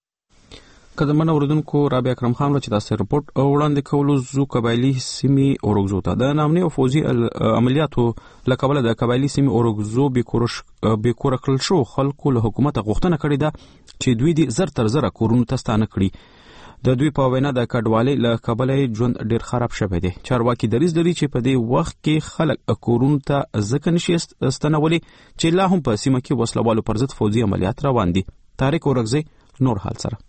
قدمنه اوردونکو رابعه اکرم خان چې تاسو رپورت وړاندې کولو زو قبایلی سیمې اورګزو ته د نامنې او فوزي عملیاتو لکبل د قبایلی سیمې اورګزو به کورش به کور کړل شو. خلکو له حکومت غوښتنه کړې ده چې دوی دې زر تر زر کورونو تستانه کړي. د دوی په وینا د کډوالۍ له کبله ژوند ډیر خراب شوی دی. چارواکي دریز لري چې په دې وخت کې خلک کورونو ته ځکه نشي استنولي چې لا هم په سیمه کې وسلوالو پر ضد فوزي عملیات روان دي. طارق اورګزی نور حال سره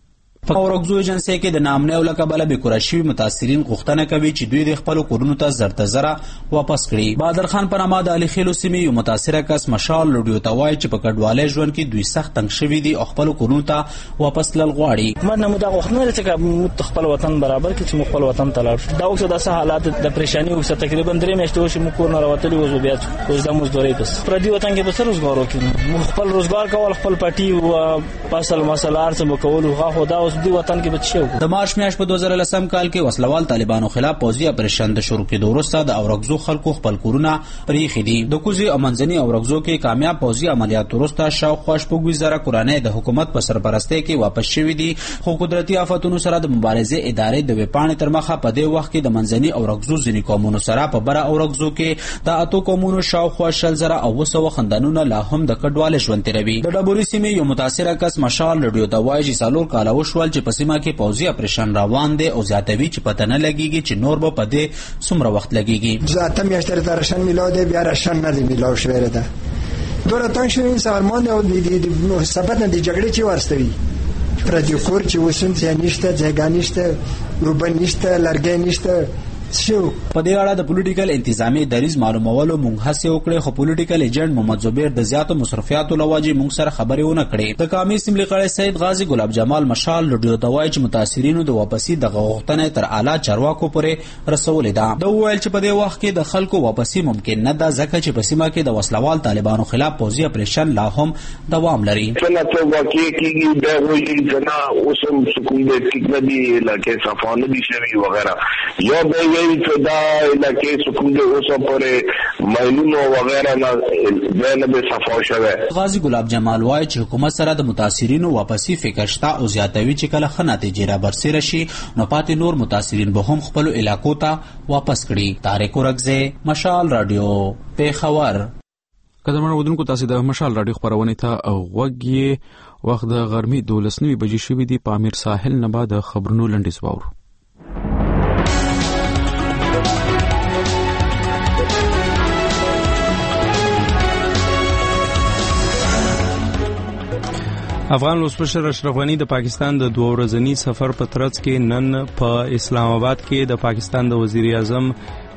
په اورګزو ایجنسی کې د نامنه او لقبله به کورشي متاثرین غوښتنه کوي چې دوی د خپل کورونو ته زرته زره واپس کړي. بادر خان په نامه د علي خیلو سیمې یو متاثره کس مشال لډیو ته وایي چې په کډوالۍ ژوند کې دوی سخت تنګ شوي دي او خپل کورونو ته واپس لل غواړي. ما نه مو دا غوښتنه لري چې خپل وطن برابر کړي، چې خپل وطن ته لاړ شو. دا اوس د حالات د پریشانی او تقریبا درې میاشتې وشي مو کور نه راوتلی وو، بیا اوس د مزدوري پس پر دې وطن کې به سر روزګار وکړو. مو خپل روزګار کول، خپل پټي او پاسل مسلار څه مو کول. خو دا اوس د وطن کې د مارچ میاشت په دوه زره لسم کال کې وسلوال طالبانو خلاف پوځي اپریشن د شروع کېدو وروسته د اورګزو خلکو خپل کورونه پرېښي دي. د کوزي او منځني اورګزو کې کامیاب پوځي عملیات وروسته شاوخوا شپږ زره کورنۍ د حکومت په سرپرستۍ کې واپس شوي دي. خو قدرتي آفتونو سره د مبارزې ادارې د ویپاڼې تر مخه په دې وخت کې د منځني اورګزو ځینې قومونو سره په بره اورګزو کې د اتو قومونو شاوخوا شل زره او اوه سوه خاندانونه لا هم د کډوالۍ ژوند تېروي. د ډبرې سیمې یو متاثره کس مشال لډیو ته وایي چې څلور کاله وشول چې په سیمه کې پوځي اپریشن روان دی او زیاتوي چې پته نه لګیږي چې نور به په دې څومره وخت لګیږي. ذاته میاشتې د راشن میلاو دی، بیا راشن نه دی میلاو شوی ده. دوره تنګ شوی سالمان او د سبب نه د جګړې چې ورستوي پر دې کور چې وسن ځای نشته، ځای نشته، روبن نشته، لرګي نشته. په دې اړه د پولیټیکل انتظامی دریز معلومولو مونږ هڅه وکړې، خو پولیټیکل ایجنټ محمد زبیر د زیاتو مصرفیاتو لواجې مونږ سره خبرې ونه کړې. د قومي اسمبلی غړی سید غازی ګلاب جمال مشال لډیو ته وایي چې متاثرینو د واپسی د غوښتنې تر اعلی چارواکو پورې رسولې ده. د وویل چې په دې وخت کې د خلکو واپسی ممکن نه ده ځکه چې په سیمه کې د وسلوال طالبانو خلاف پوځي اپریشن لا هم دوام لري. څنګه چې واقع کېږي دا وایي جنا اوس هم سکون دې ټیک نه دی لکه صفانه دي شوی وغیرہ. یو به دا علاقې سکون د اوسه پورې ماینونو وغیرہ نه نه صفا شوه. غازی ګلاب جمال وایي چې حکومت سره د متاثرینو واپسی فکر شته او زیاتوي چې کله ښه نتیجې را برسېره شي نو پاتې نور متاثرین به هم خپلو علاقو ته واپس کړي. طارق ورکزی، مشال رادیو، پیښور. قدرمن اودونکو تاسو د مشال رادیو خبرونه ته غوږ یې وخت د غرمې دولس نیمې بجې شوې دي. په امیر ساحل نه بعد خبرونو لنډیز واورو. افغان ولسمشر اشرف غنی د پاکستان د دوه ورځني سفر په ترڅ کې نن په اسلام آباد کې د پاکستان د وزیر اعظم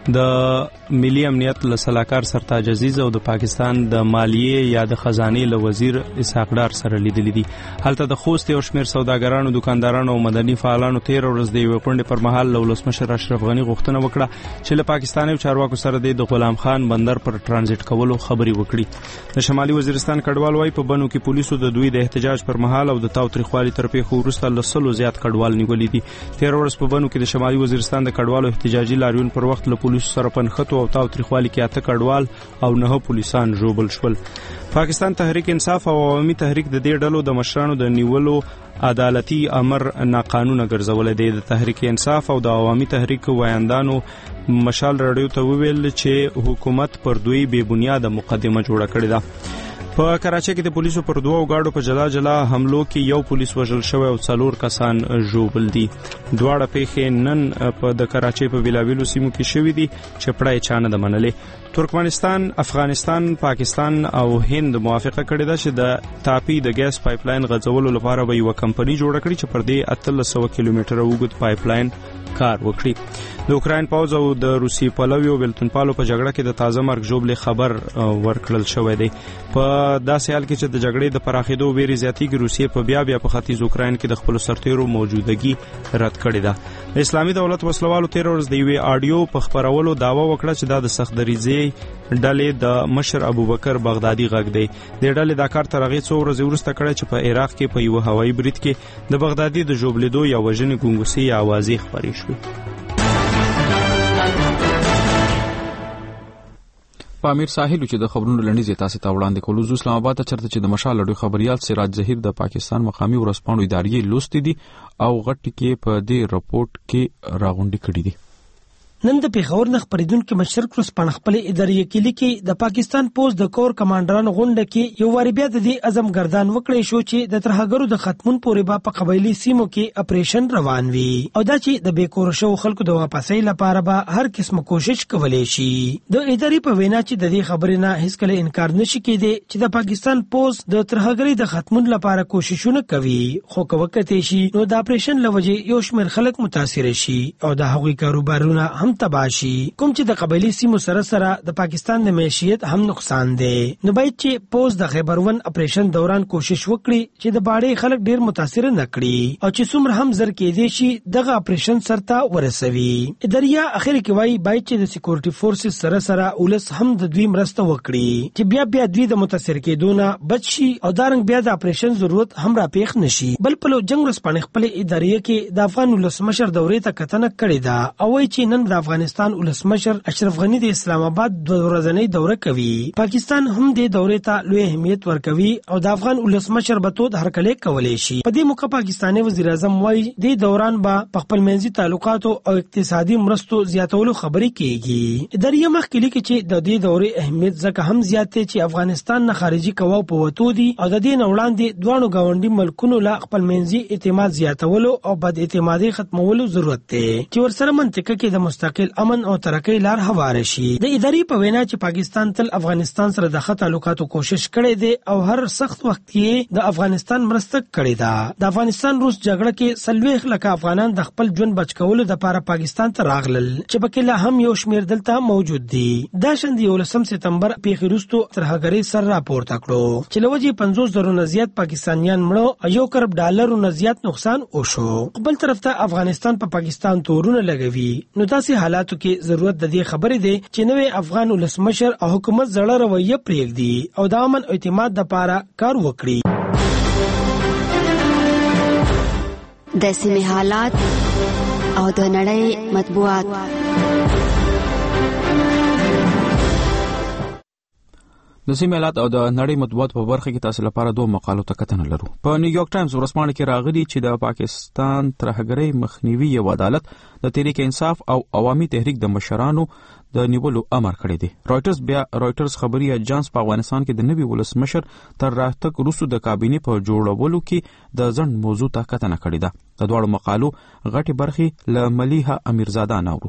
د ملي امنیت له سلاکار سرتاج عزیز او د پاکستان د مالیې یا د خزانه له وزیر اسحاق ډار سره لیدل دي. هلته د خوست او شمیر سوداګرانو، دکاندارانو او مدني فعالانو تیر ورځ د یو کونډې پر مهال له ولسمشر اشرف غنی غوښتنه وکړه چې له پاکستاني چارواکو سره د غلام خان بندر پر ترانزیت کولو خبري وکړي. د شمالي وزیرستان کډوال وايي په بنو کې پولیسو د دوی د احتجاج پر مهال او د تاوتریخوالي تر پیښو وروسته له سلو زیات کډوال نیولې دي. تیر ورځ په بنو کې د شمالي وزیرستان د کډوالو احتجاجي لاریون پر وخت له پولیسو سره پنخته او تاوتریخوالي کې اته کډوال او نه پولیسان ژوبل شول. پاکستان تحریک انصاف او عوامي تحریک د دې ډلو د مشرانو د نیولو عدالتي امر ناقانونه ګرځولې دی. د تحریک انصاف او د عوامي تحریک وایندانو مشال رادیو ته وویل چې حکومت پر دوی بې بنیاده مقدمه جوړه کړې ده. په کراچۍ کې د پولیسو پر دوه گاډو په جلا جلا حملو کې یو پولیس وژل شوی او څلور کسان ژوبل دي. دواړه پیښې نن په د کراچۍ په بیلابیلو سیمو کې شوې دي چې پړای چانه د منلې. ترکمنستان، افغانستان، پاکستان او هند موافقه کړې ده چې د تاپي د ګیس پایپ لاین غځولو لپاره به یو کمپنی جوړه کړي چې پر دې اتلس سوه کیلومتره اوږد پایپ لاین کار وکړي. د اوکراین پوځ او د روسي پلویو بلتونپالو په جګړه کې د تازه مرګ ژوبلې خبر ورکړل شوی دی. په داسې حال کې چې د جګړې د پراخېدو ویرې زیاتېږي، روسیې په بیا بیا په ختیځ اوکراین کې د خپلو سرتیرو موجودګي رد کړې ده. د اسلامي دولت وسلوالو تیر ورځ د یوې آډیو په خپرولو دعوه وکړه چې دا د سخت دریځۍ ډلې د مشر ابوبکر بغدادي غږ دی. د ډلې دا کار تر هغې څو ورځې وروسته کړی چې په عراق کې په یوه هوایي برید کې د بغدادي د ژوبلېدو یا وژنې ګونګوسې یا اوازې خپرې شوې. په امیر ساحل چې د خبرونو لنډیز تاسو ته وړاندې کولو زو اسلام آباد ته چرته چې د مشال لړ خبريال سراج ظهیر د پاکستان مقامي ورسپانو ادارې لوستې دي او غټ کې په دې رپورت کې راغونډې کړې دي. نن د پیښور نه خبرېدونکو مشر کروس پن خپل ادارې کې لیکي د پاکستان پوز د کور کمانډرانو غونډه کې یو واری بیا د دې اعظم ګردان وکړې شو چې د ترهګرو د ختمون پورې با په قبایلی سیمو کې اپریشن روان وي او دا چې د بیکور شو خلکو د واپسۍ لپاره به هر قسمه کوشش کولای شي. د ادارې په وینا چې د دې خبرې نه هیڅ کله انکار نشي کېدی چې د پاکستان پوز د ترهګرۍ د ختمون لپاره کوششونه کوي، خو کوکته شي نو د اپریشن لوجه یو شمېر خلک متاثر شي او د هغوی کاروبارونه هم تباشي، کوم چې د قبایلی سیمو سره سره د پاکستان د معیشت هم نقصان دی. نو باید چې پوز د خیبر ون اپریشن دوران کوشش وکړي چې د باړې خلک ډیر متاثر نه کړي او چې څومره هم زر کې دي شي دغه اپریشن سرته ورسوي. اداریا اخر کې وایي باید چې د سکیورټي فورسز سره سره ولس هم د دوی مرسته وکړي چې بیا بیا دوی د متاثر کېدو نه بچ شي او دارنګ بیا د اپریشن ضرورت هم را پیښ نشي. بل په جنگ ورسپانې خپل ادارې کې د افغان ولسمشر دورې ته کتنه کړې ده او وایي چې نن د افغانستان ولسمشر اشرف غنی د اسلام آباد د ورځنۍ دوره کوي. پاکستان هم د دورې ته لوی اهمیت ورکوي او د افغان ولسمشر به تود هرکلی کولی شي. په دې موقع پاکستاني وزیر اعظم وایي د دوران به په خپل منځي تعلقاتو او اقتصادي مرستو زیاتولو خبرې کیږي. ادارې مخکې لیکي چې د دې دورې اهمیت ځکه هم زیات دی چې افغانستان نه خارجي قواو په وتو دي او د دې نه وړاندې دوه غونډي ملکونو لا خپل منځي اعتماد زیاتولو او بد اعتمادي ختمولو ضرورت دی چې ورسره منطقه کې د مستقل امن او ترقۍ لار هواره شي. د ادارې په وینا چې پاکستان تل افغانستان سره د ښه تعلقاتو کوشش کړې دی او هر سخت وخت کې د افغانستان مرسته کړې ده. د افغانستان روس جګړه کې سلويخ لکه افغانان د خپل ژوند بچ کولو لپاره پاکستان ته راغلل چې پکې لا هم یو شمېر دلته موجود دي. دا شند یولسم سپتمبر پیښې وروسته ترهګرۍ سر راپورته کړو چې لوجې پنځوس زره نه زیات پاکستانیان مړه او یو کروڑ ډالر نه زیات نقصان وشو. بل طرف ته افغانستان په پا پاکستان تورونه لګوي. نو داسې حالاتو کې ضرورت د دې خبرې دی چې نوې افغان ولسمشر او حکومت زړه رویه پرېږدي او د امن او اعتماد لپاره کار وکړي. د سیمې حالات او د نړۍ مطبوعات د سیمې حالات او د نړۍ مطبوعات په برخه کې تاسو لپاره دوه مقالو ته کتنه لرو. په نیویارک ټایمز ورځپاڼه کې راغلي چې د پاکستان ترهګرۍ مخنیوي یو عدالت د تحریک انصاف او عوامي تحریک د مشرانو د نیولو امر کړی دی. رايټرز بیا رايټرز خبري اجانس په افغانستان کې د نوي ولسمشر تر راتګ وروسته د کابینې په جوړولو کې د ځنډ موضوع ته کتنه کړې ده. د دواړو مقالو غټي برخې له ملیحه امیرزاده نورو.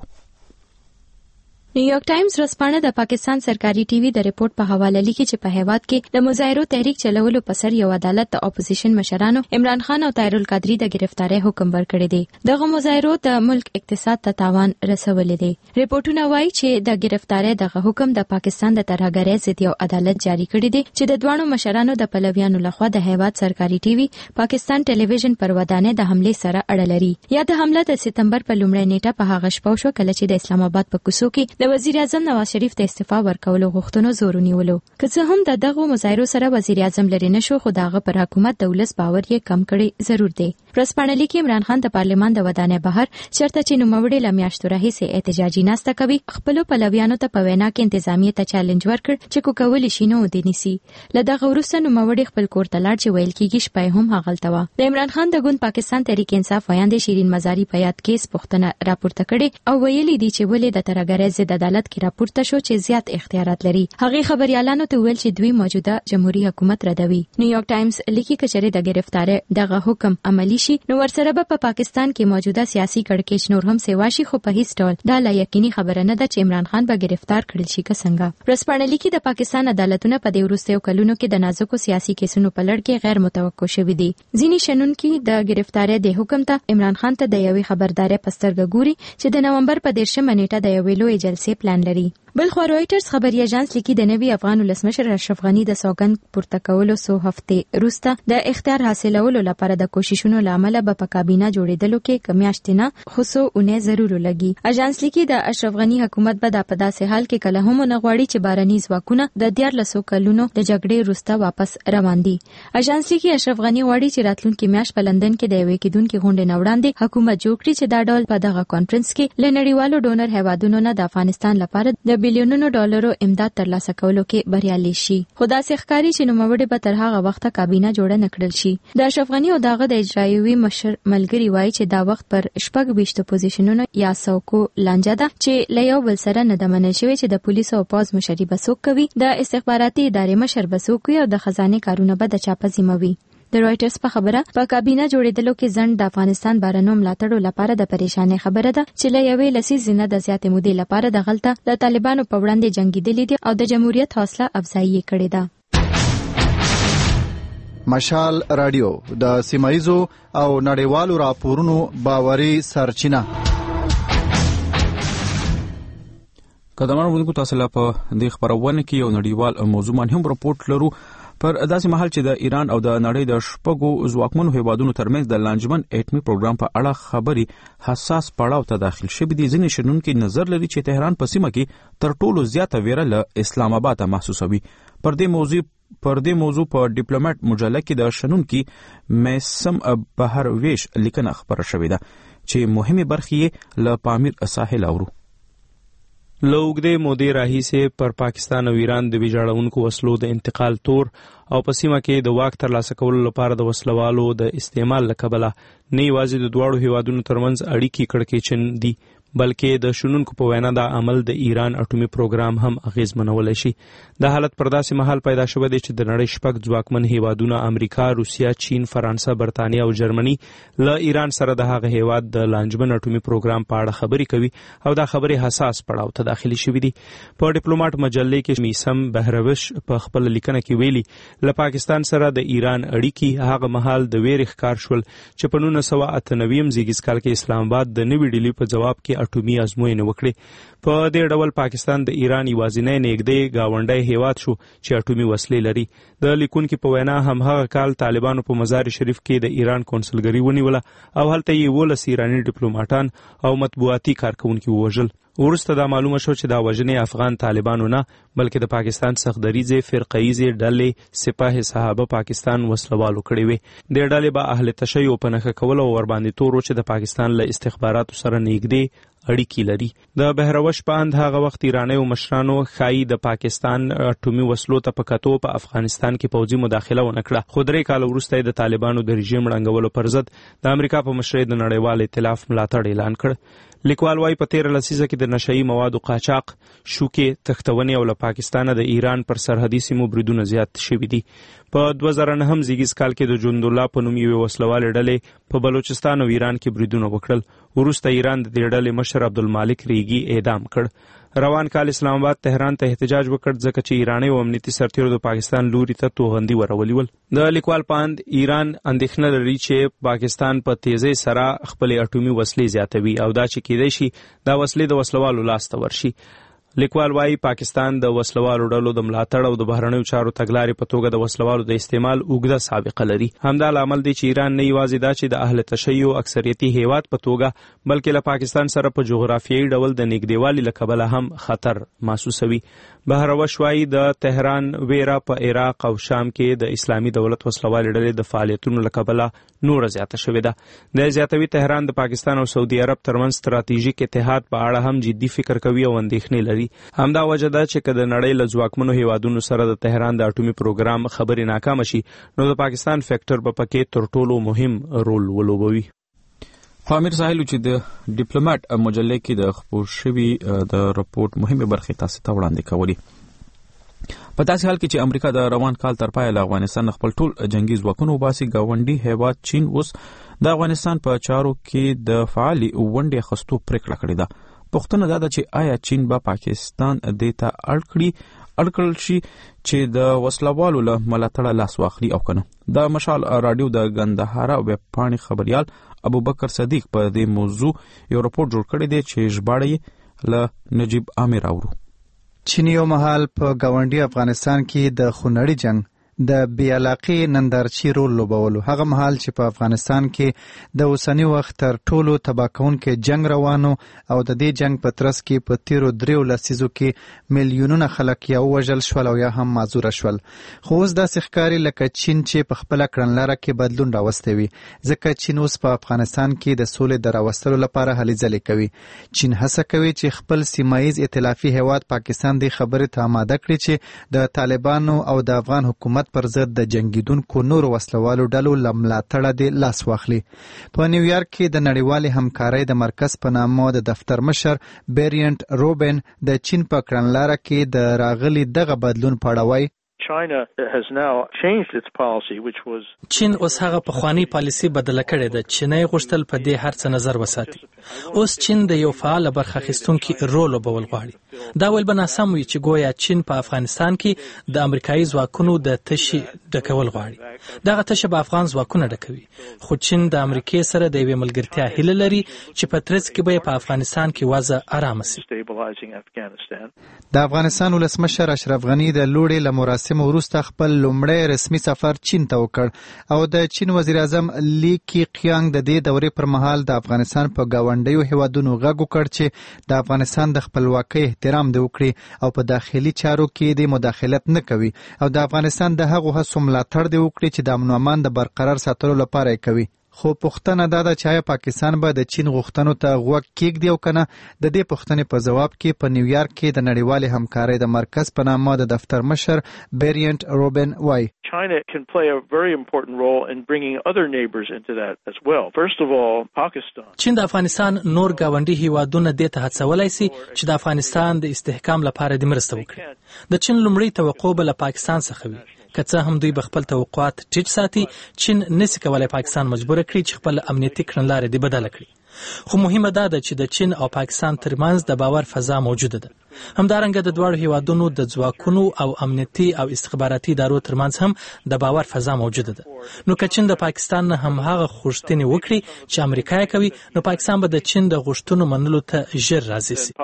نیویارک ټایمز ورځپاڼه د پاکستان سرکاري ټي وي د ریپورت په حواله لیکي چې په هیواد کې د مظاهرو تحریک چلولو په سر یو عدالت د اپوزیشن مشرانو عمران خان او طاهر القادری د گرفتاری حکم ورکړی دی. دغه مظاهرو د ملک اقتصاد ته تاوان رسولی دی. ریپورتونه وایي چې د گرفتاری دغه حکم د پاکستان د ترهګرۍ ضد یو عدالت جاری کړی دی چې د دوانو مشرانو د پلویانو لخوا د هیواد سرکاري ټي وي پاکستان ټلویزیون پر ودانۍ د حمله سره اړه لري. یا د حمله د سپتمبر په لومړۍ نیټه په هغه شپه شو کله چې د اسلام آباد په کوڅو کې د وزیر اعظم نواز شریف د استعفا ورکولو غوښتنو زور ونیولو. که څه هم د دغه مظاهرو سره وزیر اعظم لري نشو، خو دغه پر حکومت د ولس باور یې کم کړي ضرور دی. ورځپاڼه لیکي عمران خان د پارلمان د ودانۍ بهر چرته چې نوموړي له میاشتو راهیسې احتجاجي ناسته کوي، خپل پلویانو ته په وینا کې انتظامیه ته چیلنج ورکړ چې کو کولی شي نو د نیسی. له دغه وروسته نوموړي خپل کور ته لاړ چې ویل کېږي شپه هم هغلته و. د عمران خان د ګوند پاکستان تحریک انصاف ویاندې شیرین مزاری په یاد کیس پوښتنه راپورته کړي او ویلي دي چې ولې د ترهګرۍ ضد عدالت کې راپورته شو چې زیات اختیارات لري. هغه خبريالانو ته ویل چې دوی موجوده جمهوریت حکومت ردوي. نیویارک ټایمز لیکي کچره د گرفتاری دغه حکم عملی شي نو ورسره به په پاکستان کې موجوده سیاسي کړکېچ نور هم سیوا شي، خو په هیڅ ډول دا لا یقیني خبره نه ده چې عمران خان به گرفتار کړل شي که څنګه. ورځپاڼه لیکي د پاکستان عدالتونه په دې وروستیو کلونو کې د نازکو سیاسي کیسونو په لړ کې غیر متوقع شوي دي. ځینې شنونکي د گرفتاری د حکم ته عمران خان ته د یوې خبرداري پسترګ ګوري چې د نومبر په دیرشمه نیټه د یوې لوی جلسې پلان لري. بلخو رويټرز خبري اژانس لیکي د نوي افغان ولسمشر اشرف غنی د سوګند پورته کولو سو هفته روسته د اختیار حاصلولو لپاره د کوششونو لامل به په کابینه جوړیدلو کې کمیاشتنه خصو اونې ضرور لګي. اژانس لیکي د اشرف غنی حکومت به د پداسه حال کې کله هم نه غواړي چې بارني ځواکونه د دیار لسو کلونو د جګړې روسته واپس روان دي. اژانس لیکي اشرف غنی غواړي چې راتلونکي میاشت په لندن کې د یوې کېدونکو غونډې نه وړاندې حکومت جوړ کړي چې دا ډول په دغه کانفرنس کې لنړیوالو ډونر هیوادونو نه د افغانستان لپاره د بلیونونو ډالرو امداد ترلاسه کولو کې بریالي شي. خدا سي ښکاری چې نوموړي به تر هغه وخته کابینه جوړه نکړل شي. د اشرف غنی او دغه د اجرایوي مشر ملګری وایي چې دا وخت پر شپږ بیشتو پوزیشنونو یا سوکو لانجه ده چې لیاو بل سره نه د منل شوی چې د پولیسو او پوز مشري بسوک کوي، د استخباراتي ادارې مشر بسوک وي او د خزانه کارونه به د چاپه ذمہ وي. د رويټرز په خبره په کابینه جوړیدلو کې ځنډ د افغانستان بارنو ملاتړو لپاره د پریشانۍ خبره ده چې له یوې لسیزې نه د زیاتې مودې لپاره د غلطه د طالبانو په وړاندې جنگیدلې دي او د جمهوریت حوصله افزایي کړې ده. مشال رادیو د سیمایزو او نړیوالو راپورونو باوري سرچینه. قدمانو موږ تاسو لا په دې خبرونه کې یو نړیوال موضوع باندې هم راپورټ لرو. پر داسې مهال چې د ایران او د نړۍ د شپږو ځواکمنو هیوادونو ترمنځ د لانجمن اټومي پروګرام په اړه خبري حساس پړاو ته داخل شوې دي. ځینې شنونکي نظر لري چې تهران په سیمه کې تر ټولو زیاته ویره له اسلام آباد محسوسوي. پر دې موضوع پر دې موضوع په ډیپلوماټ مجله کې د شنونکي میسم بهر ویش لیکنه خبره شوې ده چې مهمه برخه له پامیر ساحل اورو. لوګدې مودې راهیسې پر پاکستان او ایران د ویجاړونکو وسلو د انتقال تور او په سیمه کې د واک ترلاسه کولو لپاره د وسلوالو د استعمال له کبله نه یوازې د دواړو هیوادونو ترمنځ اړیکې کړکېچن دي بلکې د شنونکو په وینا دا عمل د ایران اټومي پروګرام هم اغیزمنولی شي. دا حالت پر داسې مهال پیدا شوی دی چې د نړۍ شپږ ځواکمن هیوادونه امریکا، روسیا، چین، فرانسه، برتانیا او جرمني له ایران سره د هغه هیواد د لانجمن اټومي پروګرام په اړه خبرې کوي او دا خبرې حساس پړاو ته داخلي شوې دي. په ډیپلوماټ مجلې کې میسم بهروش په خپل لیکنه کې ویلي له پاکستان سره د ایران اړیکې هغه مهال د ویرې ښکار شول چې په نولس سوه اته نوي زیږدیز کال کې اسلام آباد د نوې ډیلي په جواب کې اټومي ازموینه وکړي. په دې ډول پاکستان د ایران یوازینی نږدې گاونډی هیواد شو چې اټومي وسلې لري. د لیکونکو په وینا هم هغه کال طالبانو په مزار شریف کې د ایران کونسلګری ونیوله او هلته یې ولس ایرانی ډیپلوماټان او مطبوعاتي کارکونکي ووژل. ورسته دا معلومه شو چې دا وژنې افغان طالبانو نه بلکې د پاکستان سختدریزې فرقه‌ایزې ډلې سپاه صحابه پاکستان وسلوالو کړې وې. د ډلې به اهل تشیع په نښه کول او ور باندې تور چې د پاکستان له استخباراتو سره نږدې اړیکې لري. د بهروش باند هغه وخت ایرانی مشرانو خای د پاکستان اټومي وسلو ته په کتو په افغانستان کې پوځي مداخله ونه کړه. خو درې کال وروسته د طالبانو د رژیم ړنګولو پر ضد د امریکا په مشرۍ د نړیوال ائتلاف ملاتړ اعلان کړ. لیکوال وايي په تیر لسیزه کې د نشئی موادو قاچاق، شوکې، تختونې او له پاکستانه د ایران پر سرحدي سیمو بریدونه زیات شوي دي. په دوه زره نهم زیږیز کال کې د جند الله په نوم یوې وسلوالې ډلې په بلوچستان او ایران کې بریدونه وکړل. وروسته ایران د دې ډلې مشر عبدالمالک ریګي اعدام کړ. روان کال اسلام آباد تهران ته احتجاج وکړ ځکه چې ایرانی او امنیتي سرتیرو د پاکستان لوري ته توغندي ورولي ول. د لیکوال پاند ایران اندېښنه لري چې پاکستان په تیزی سره خپلې اټومي وسلې زیاتوي او دا چې کېدای شي دا وسلې د وسلوالو لاس ته ورشي. لیکوال وايي پاکستان د وسلوالو ډلو د ملاتړ او د بهرنیو چارو تګلارې په توګه د وسلوالو د استعمال اوږده سابقه لري. همدا لامل دی چې ایران نه یوازې دا چې د اهل تشیع اکثریتي هیواد په توګه بلکې له پاکستان سره په جغرافیایي ډول د نږدېوالي له کبله هم خطر محسوسوي. بهروش وايي د تهران ویره په عراق او شام کې د اسلامي دولت وسلوالې ډلې د فعالیتونو له کبله نوره زیاته شوې ده. د زیاتوي تهران د پاکستان او سعودي عرب ترمنځ ستراتیژیک اتحاد په اړه هم جدي فکر کوي او اندېښنې لري. همدا وجه ده چې که د نړۍ له ځواکمنو هیوادونو سره د تهران د اټومي پروګرام خبرې ناکامه شي نو د پاکستان فیکټر به پکې تر ټولو مهم رول ولوبوي. پامیر ساحل چې د ډیپلوماټ مجلې کې د خپور شوي د رپورټ مهمه برخې تاسو ته وړاندې کوي. په داسې حال کې چې امریکا د روان کال تر پایه له افغانستان خپل ټول جنگي ځواکونه وباسي، ګاونډي هیواد چین اوس د افغانستان په چارو کې د فعالي ونډې اخیستو پریکړه کړې ده. پوښتنه دا ده چې آیا چین به پاکستان دې ته اړ کړي اړ کړل شي چې د وسلوالو له ملاتړه لاس واخلي او کنه. د مشال رادیو د ګندهارا ویب پاڼې خبريال ابو بکر صدیق په دې موضوع یو رپورټ جوړ کړی دی چې ژباړه له نجیب عامر اورو. چین یو مهال په ګاونډي افغانستان کې د خونړي جنگ د بې علاقې نندارچی رول لوبولو. هغه مهال چې په افغانستان کې د اوسنی وخت تر ټولو تباه کوونکی جنگ روانو او د دې جنگ په ترڅ کې په تیرو دریو لسیزو کې میلیونونه خلک یا وژل شول او یا هم معذور شول. خو اوس داسې ښکاري لکه چین چې په خپله کړنلاره کې بدلون راوستی وي، ځکه چین اوس په افغانستان کې د سولې د راوستلو لپاره هلې ځلې کوي. چین هڅه کوي چې خپل سیمایز ائتلافي هیواد پاکستان دې خبرې ته آماده کړي چې د طالبانو او د افغان حکومت پر ضد د جنگیدونکو نورو وسلوالو ډلو له ملاتړه دې لاس واخلي. په نیویارک کې د نړیوالې همکارۍ د مرکز په نامه د دفتر مشر بیرینټ روبن د چین په کړنلاره کې د راغلي دغه بدلون په اړه وایي China has now changed its policy, which was چین اوس هغه پخوانی پالیسی بدله کړې ده چې نه غوښتل په دې هر څه نظر وساتي. اوس چین د یو فعال برخه اخیستونکي رول وبول غواړي. دا ول به ناسم وي چې ګویا چین په افغانستان کې د امریکایي ځواکونو د تشي ډکول غواړي. دغه تشه به افغان ځواکونه ډکوي. خو چین د امریکای سره د یوې ملګرتیا هیله لري چې په ترڅ کې به په افغانستان کې وضع آرام شي. د افغانستان ولسمشر اشرف غنی د لوړې لمراسم وروسته خپل لومړی رسمي سفر چین ته وکړ او د چین وزیر اعظم لی کیقیانګ د دې دورې پر مهال د افغانستان په ګاونډیو هیوادونو غږ وکړ چې د افغانستان د خپلواکۍ احترام دې وکړي او په داخلي چارو کې د مداخلت نه کوي او د افغانستان د هغو هڅو ملاتړ دې وکړي چې د امن او امان د برقرار ساتلو لپاره یې کوي. خو پوښتنه دا ده چې آیا پاکستان به د چین غوښتنو ته غوږ کېږدي او کنه. د دې پوښتنې په ځواب کې په نیویارک کې د نړیوالې همکارۍ د مرکز په نامه د دفتر مشر بیرینټ روبن وایي China can play a very important role in bringing other neighbors into that as well. First of all, Pakistan. چین د افغانستان نور ګاونډي هیوادونه دې ته هڅولای شي چې د افغانستان د استحکام لپاره د مرسته وکړي. د چین لومړی توقع به له پاکستان څخه وي. که څه هم دوی به خپل توقعات ټیټ ساتي، چین نشي کولای پاکستان مجبور کړي چې خپل امنیتي کړنلارې دې بدله کړي. خو مهمه ده چې د چین او پاکستان ترمنځ د باور فضا موجوده ده. همدارنګه د دواړو هیوادونو د ځواکونو او امنیتي او استخباراتي ادارو ترمنځ هم د باور فضا موجوده ده. نو که چین د پاکستان نه هم هغه غوښتنې وکړي چې امریکا یې کوي، نو پاکستان به د چین د غوښتنو منلو ته ژر راضي شي.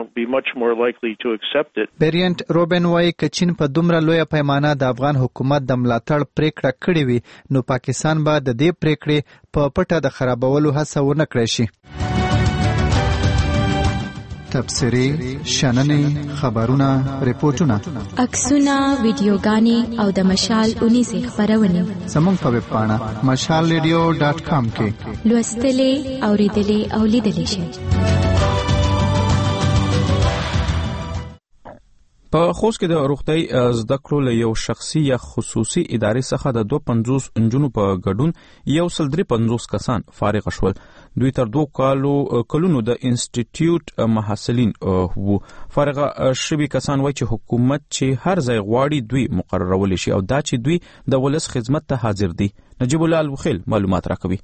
بیرینټ روبن وایي که چین په دومره لویه پیمانه د افغان حکومت د ملاتړ پریکړه کړې وي، نو پاکستان به د دې پریکړې په پټه د خرابولو هڅه ونه کړی شي. تبصرې، شننې، خبرونه، ریپورتونه، عکسونه، ویډیوګانې او د مشال اونیزې خبرونه زموږ په ویب پاڼه مشال ریډیو ډاټ کام کې لوستلې، اوریدلې او لیدلې شئ. په خوست کې د روغتي زده کړو له یو شخصي یا خصوصي ادارې څخه د دوه پنځوس انجونو په ګډون یو سل درې پنځوس کسان فارغ شول. دوی تر دوه کالو کلونو د انسټیټیوټ محصلین وو. فارغ شوي کسان وایي چې حکومت چې هر ځای غواړي دوی مقررول شي او دا چې دوی د ولس خدمت ته حاضر دي. نجیب الله الوخیل معلومات راکوي.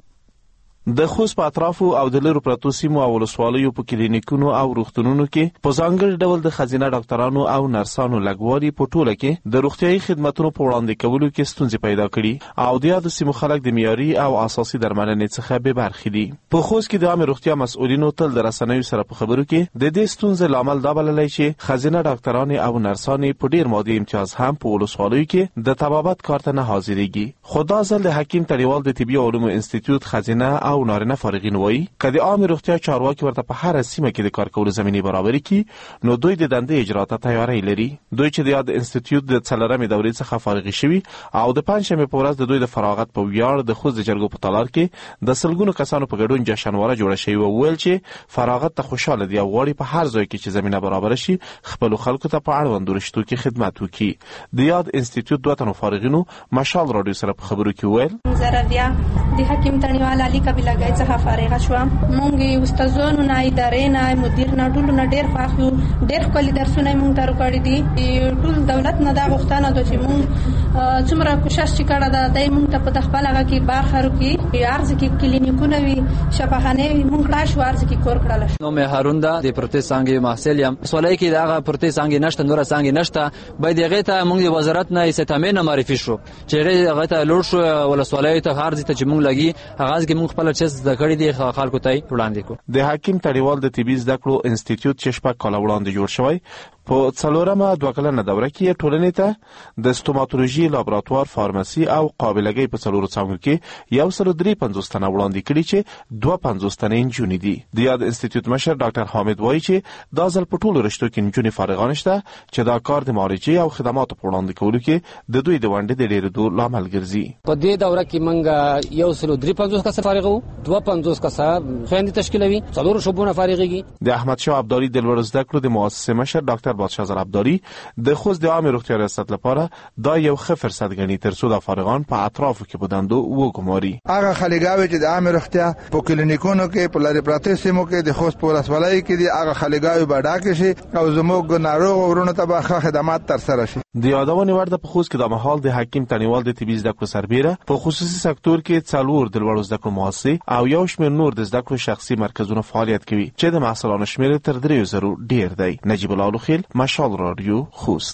د خوست په اطرافو او د لرو پرتو سیمو او ولسوالیو په کلینیکونو او روغتونونو کې په ځانګړي ډول د ښځینه ډاکټرانو او نرسانو لګوالي په ټوله کې د روغتیايي خدماتو په وړاندې کولو کې ستونزې پیدا کړي او د یادو سیمو خلک د معیاري او اساسي درملنې څخه بې برخې دي. په خوست کې د عامه روغتیا مسؤلینو تل د رسنیو سره په خبرو کې د دې ستونزې لامل دا بللی چې ښځینه ډاکټران او نرسان په ډیر مادي امتیاز هم په ولسوالیو کې د طبابت کار ته نه حاضرېږي. خو دا ځل د حکیم تړیوال د طبي علومو انسټیټیوټ ښځینه او نارینه فارغین وایي که د عامه روغتیا چارواکي ورته په هر سیمه کې د کار کولو زمینې برابرې کړي نو دوی د دندې اجرا ته تیاری لري. دوی چې د یاد انسټیټیوټ د څلورمې دورې څخه فارغ شوي او د پنجشنبې په ورځ د دوی د فراغت په ویاړ د خوست د جرګو په تالار کې د سلګونو کسانو په ګډون جشنواره جوړه شوې وه. وویل چې فراغت ته خوشحاله دي او غواړي په هر ځای کې چې زمینه برابره شي خپلو خلکو ته په اړوندو رشتو کې خدمت وکړي. د یاد انسټیټیوټ دوه تنو فارغینو مشال راډیو سره په خبرو کې وویل زه بیا د حکیم تڼیوال علي قبیلګۍ څخه فارغه شوم. مونږ استادانو نه ادارې نه مدیر نه ټول نه ډېر خوښ یو. ډېر ښکلي درسونه مونږ ته راکړي دي. ټول دولت نه دا غوښتنه ده چې مونږ څومره کوشش چې کړی ده دی مونږ ته په خپل هغه کې برخه راکړي. عرض کې کلینیکونه وي شفاخانې وي مونږ کړای شو عرض کې کور کړل. نو مې هارون ده د پروتې څانګې محصل یم. سوالای کې دغه پروتې څانګې نشته نور څانګې نشته باید هغه ته مونږ د وزارت نه استعمال نه معرفي شو چې هغه ته لوړ شو ولا سوالای ته هر ځای ته چې مونږ لګي هغه کې مونږ خپل چیز د کړی دی خلکو ته وړاندې کو. د حکیم تړیوال د طبي زده کړو انسټیټیوټ چې شپږ کاله وړاندې جوړ شوی په څلورمه دوه کلنه دوره کې ټولنې ته د ستوماتولوژي لابراتوار فارماسي او قابلګۍ په څلورو څانګو کې یو سل درې پنځوس تنه وړاندې کړي چې دوه پنځوس تنه نجونې دي. د یاد انسټیټیوټ مشر ډاکټر حامد وایي چې دا ځل په ټولو رشتو کې نجونې فارغان شته چې دا کار د معالجې او خدماتو په وړاندې کولو کې د دوی د ونډې د ډېرېدو لامل ګرځي. په دې دوره کې موږ یو سل درې پنځوس کسه فارغ وو. دوه پنځوس کسه خويندې تشکیلوي څلور شوبونه فارغيږي. د احمد شاه ابدالي د لوړ زده کړو د مؤسسې مشر ډاکټر بادشاه زر ابدالي د خوست د عامه روغتیا ریاست لپاره دا یو ښه فرصت ګڼي ترڅو د فارغان په اطرافو کې بودندو وګماري. هغه خلګاوي چې د عامه روغتیا په کلینیکونو کې په لارې پراته سیمو کې د خوست په ولسوالۍ کې دي هغه خلګاوي به ډاکې شي او زموږ ناروغ ورونو ته به ښه خدمات ترسره شي. د یادونې وړ ده په خوست کې د مهال د حکیم تڼیوال د طبي زده کړو سربیره په خصوصي سکتور کې څلور د لوړو زده کړو مؤسسې او یو شمېر نور د زده کړو شخصي مرکزونه فعالیت کوي چې د محصلانو شمېر تر دریو زرو ډیر دی. نجیب الله الوخیل مشال رادیو خوست.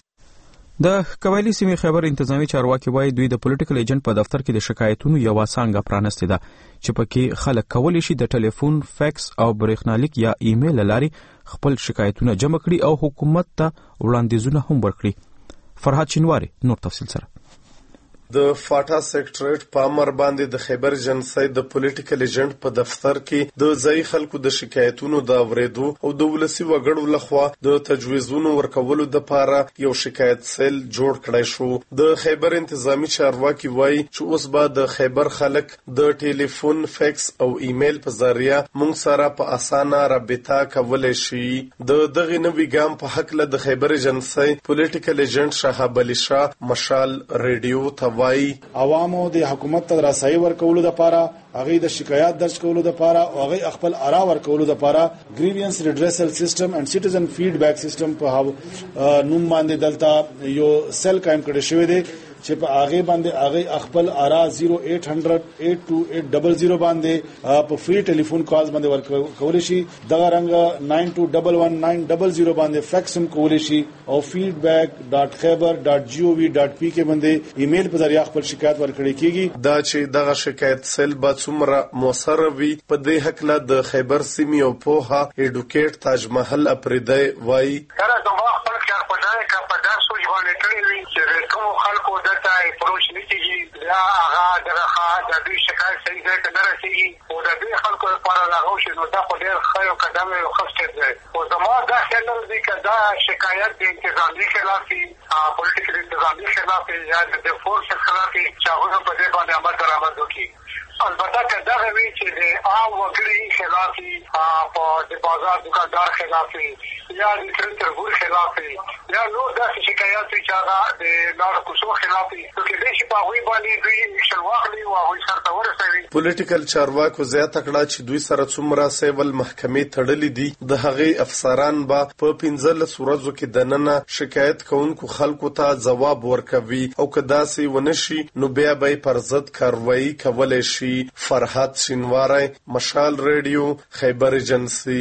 د قبایلی سیمې خیبر انتظامی چارواکي وایي دوی د پولیټیکل ایجنټ په دفتر کې د شکایتونو یو څنګه پرانستې ده چې پکې خلک کولی شي د ټلیفون، فیکس او برېښنالیک یا ایمیل لارې خپل شکایتونه جمع کړي او حکومت ته وړاندیزونه هم ورکړي. فرهاد شینواری نور تفصیل سره. د فاټا سیکریټریټ په امر باندې د خیبر ایجنسی د پولیټیکل ایجنټ په دفتر کې د ځای خلکو د شکایتونو د اوریدو او د ولسی وګړو لخوا د تجویزونو ورکولو لپاره یو شکایت سیل جوړ کړی شو. د خیبر انتظامی چارواکي وایي چې اوس به د خیبر خلک د ټلیفون، فیکس او ایمیل په ذریعہ مونږ سره په اسانه رابطه کولای شي. د دغه نوې ګام په حق له د خیبر ایجنسی پولیټیکل ایجنټ شهاب علي شاه مشال ریډیو ته وای عوامو د حکومت ته رسایي ورکولو لپاره هغه د شکایت درج کولو لپاره او هغه خپل آرا ورکولو لپاره گریوینس ریډریسل سیستم اینڈ سټیزن فیډبیک سیستم په نوم باندې دلته یو سیل قائم کړی شوی دی چې په هغه باندې هغه خپل آرا زیرو ایٹ ہنڈریڈ ایٹ ٹو ایٹ ڈبل زیرو باندې په فری ټلیفون کالز باندې ورکول شي. دغه رنګ ناین ټو ون ون ناین ڈبل زیرو باندې فیکس هم کول شي او feedback dot khyber dot gov dot p کې باندې ایمیل په ذریعہ خپل شکایت ورکړی کیږي. دا چې دغه شکایت سیل به څومره موثر وي په دې حق له د خیبر سیمې او پوها ایډوکیټ تاج محل اپریدای وای کوم خلکو دته پروش نشي یا هغه دغه د دې شکایت صحیح ځای ته نه رسیږي او د دې خلکو لپاره لاغو شي نو دا خو ډېر ښه یو قدم او ښه سټپ دی. او زما دا خیال دی چې دا شکایت د انتظامی خلاف وي، پولیټیکل انتظامی خلاف وي یا د فورس خلاف وي چې هغه په دې باندې عمل درآمد وکړي. البته که دغه وی چې د عام وګړي خلافي په د بازار دکاندار خلافي یا د ترګور خلافي یا نو داسې شکایات چې هغه د لار کوڅو خلافي چې دې چې په وی باندې دوی شلواغلي او هغه سره ورسوي. پولیټیکل چارواکو زیاته کړه چې دوی سره څومره سیول محکمې تړلې دي د هغې افسران به په پنځلس ورځو کې دننه شکایت کوونکو خلکو ته ځواب ورکوي او که داسې ونشي نو بیا به پر ضد کاروایی کولی شي. فرحت شینواری، مشال ریډیو، خیبر ایجنسی.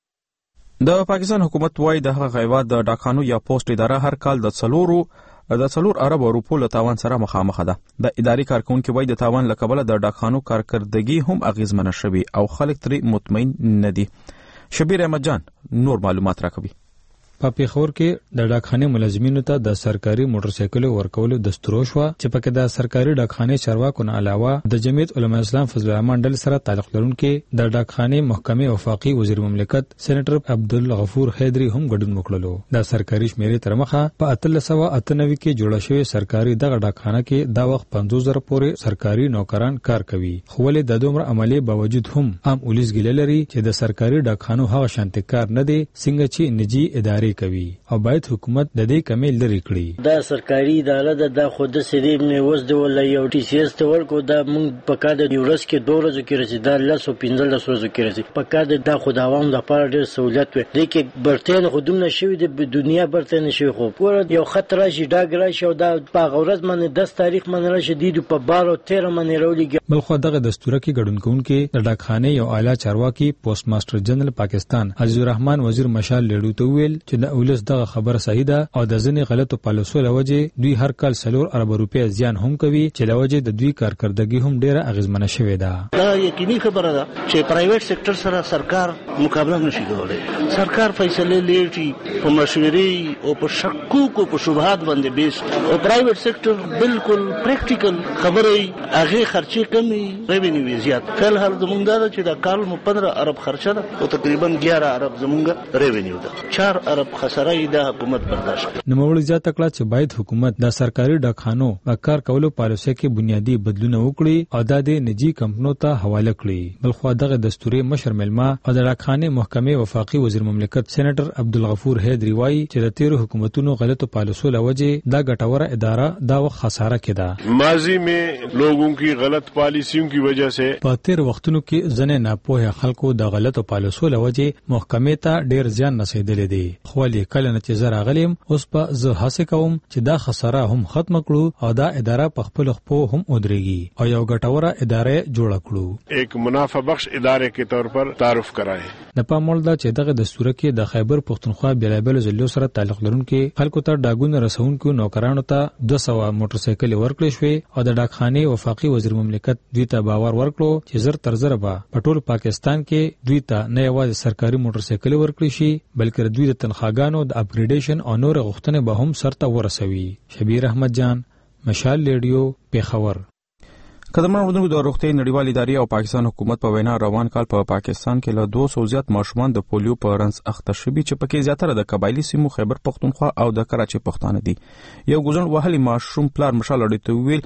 د پاکستان حکومت وايي د هغه هیواد د ډاکخانو یا پوسټ اداره هر کال د څلورو د څلور ارب روپو له تاوان سره مخامخ ده. د اداري کارکونکو وايي د تاوان له کبله د ډاکخانو کارکردګي هم اغیزمنه شوي او خلک ترې مطمئن نه دي. شبیر احمد جان نور معلومات راکوي. په پیښور کې د ډاکخانې ملازمینو ته د سرکاري موټر سایکل ورکولو دستور شو چې پکې د سرکاري ډاکخانې چارواکو نه علاوه د جمعیت علماء اسلام فضل الرحمن ډل سره تعلق لرونکي د ډاکخانې محکمې وفاقي وزیر مملکت سېنیټر عبدالغفور حیدری هم ګډون وکړلو. د سرکاري شمیرې تر مخه په اتلس سوه اته نوي کې جوړه شوې سرکاري دغه ډاکخانه کې دا وخت پنځوس زره پورې سرکاري نوکران کار کوي. خو ولې د دومره عملی باوجود هم عام اولیس ګیله لري چې د سرکاري ډاکخانو هغه شانتي کار نه دی څنګه چې نجی ادارې کوي او باید حکومت د دې کمی لري کړي. دا سرکاري اداره ده د خود سری نه وز دی ول یو ټي سي اس ته ورکو دا مونږ په کار د یورس کې دوه ورځې کې رسیدل لاسو پنځل لاسو ورځې کې رسیدل په کار د خود عوام د لپاره ډېر سہولت وي. د کې برتن خودونه شوی د دنیا برتن شوی خو ور یو خطر راشي دا ګراشي او دا په غورز باندې دس تاریخ باندې راشي د په بارو تیر باندې راولي. بل خو دغه دستور کې ګډون کوونکي د ډاکخانې یو اعلی چارواکي پوسټ ماستر جنرال پاکستان عزیز الرحمن وزیر مشال لیډو ته ویل چې د اولس دغه خبر صحیح ده او د ځینې غلطو پالیسو لوجه دوی هر کال سلور ارب روپیا زیان هم کوي چې لوجه د دوی کارکردګي هم ډیره اغیزمنه شوې ده. دا یقیني خبره ده چې پرایویټ سېکټر سره سرکار مقابله نشي کولای. سرکار فیصله لیټي په مشورې او په شکوک او په شبهات باندې بیس او پرایویټ سېکټر بالکل پریکټیکل خبره هغه خرچې کمي ریوینیو زیات. فل هر زمونږ دا چې دا کال مو پندرہ ارب خرچه ده او تقریبا گیارہ ارب زمونږ ریوینیو ده. چار ارب خساره ده حکومت برداشت. نوموړي زیاته کړه چې باید حکومت د سرکاري ډاکخانو په کار کولو پالیسۍ کې بنیادی بدلونه وکړي او د نجی کمپنیو ته حواله کړي. بلخو دغه دستوري مشر ملما او د ډاکخانې محکمې وفاقي وزیر مملکت سېنیټر عبدالغفور حیدری وايي چې د تیر حکومتونو غلطو پالیسو لوجه دا ګټوره اداره دا وخت خساره کړه. ماضی میں لوگوں کی غلط پالیسیوں کی وجہ سے په تیر وختونو کې ځنې ناپوهه خلکو د غلطو پالیسو لوجه محکمې ته ډیر زیان رسیدلی دی. خو لیکل نه چې زرا غلیم اوس په زه هڅه کوم چې دا خساره هم ختم کړو او دا اداره په خپل خپو هم ودرېږي او یو ګټوره اداره جوړ کړو. ایک منافع بخش ادارے کے طور پر تعارف کرائے. د پامول دا چې دغه دستور کې د خیبر پښتونخوا بیلابل ضلعو سره تعلق لرونکي خلکو ته ډاګونه رسونکو نوکرانو ته دوه سوه موټر سایکل ورکړل شوې او د ډاکخانې وفاقي وزیر مملکت دوی ته باور ورکړو چې زر تر زر به په ټول پاکستان کې دوی ته نه یوازې سرکاري موټر سایکل ورکړي شي بلکې دوی د تنخواګانو د اپګریډیشن او نور غوښتنې به هم سرته ورسوي. شبیر احمد جان مشال ریډیو پیښور. قدرمن اردوونکو د روغتیا نړیوال ادارې او پاکستان حکومت په وینا روان کال په پا پاکستان کې له دوه سوه زیات ماشومان د پولیو په رنځ اخته شوي چې پکې زیاتره د قبایلی سیمو خیبر پښتونخوا او د کراچۍ پښتانه دي. یو ګوزن وهلي ماشوم پلار مشال اړیته ویل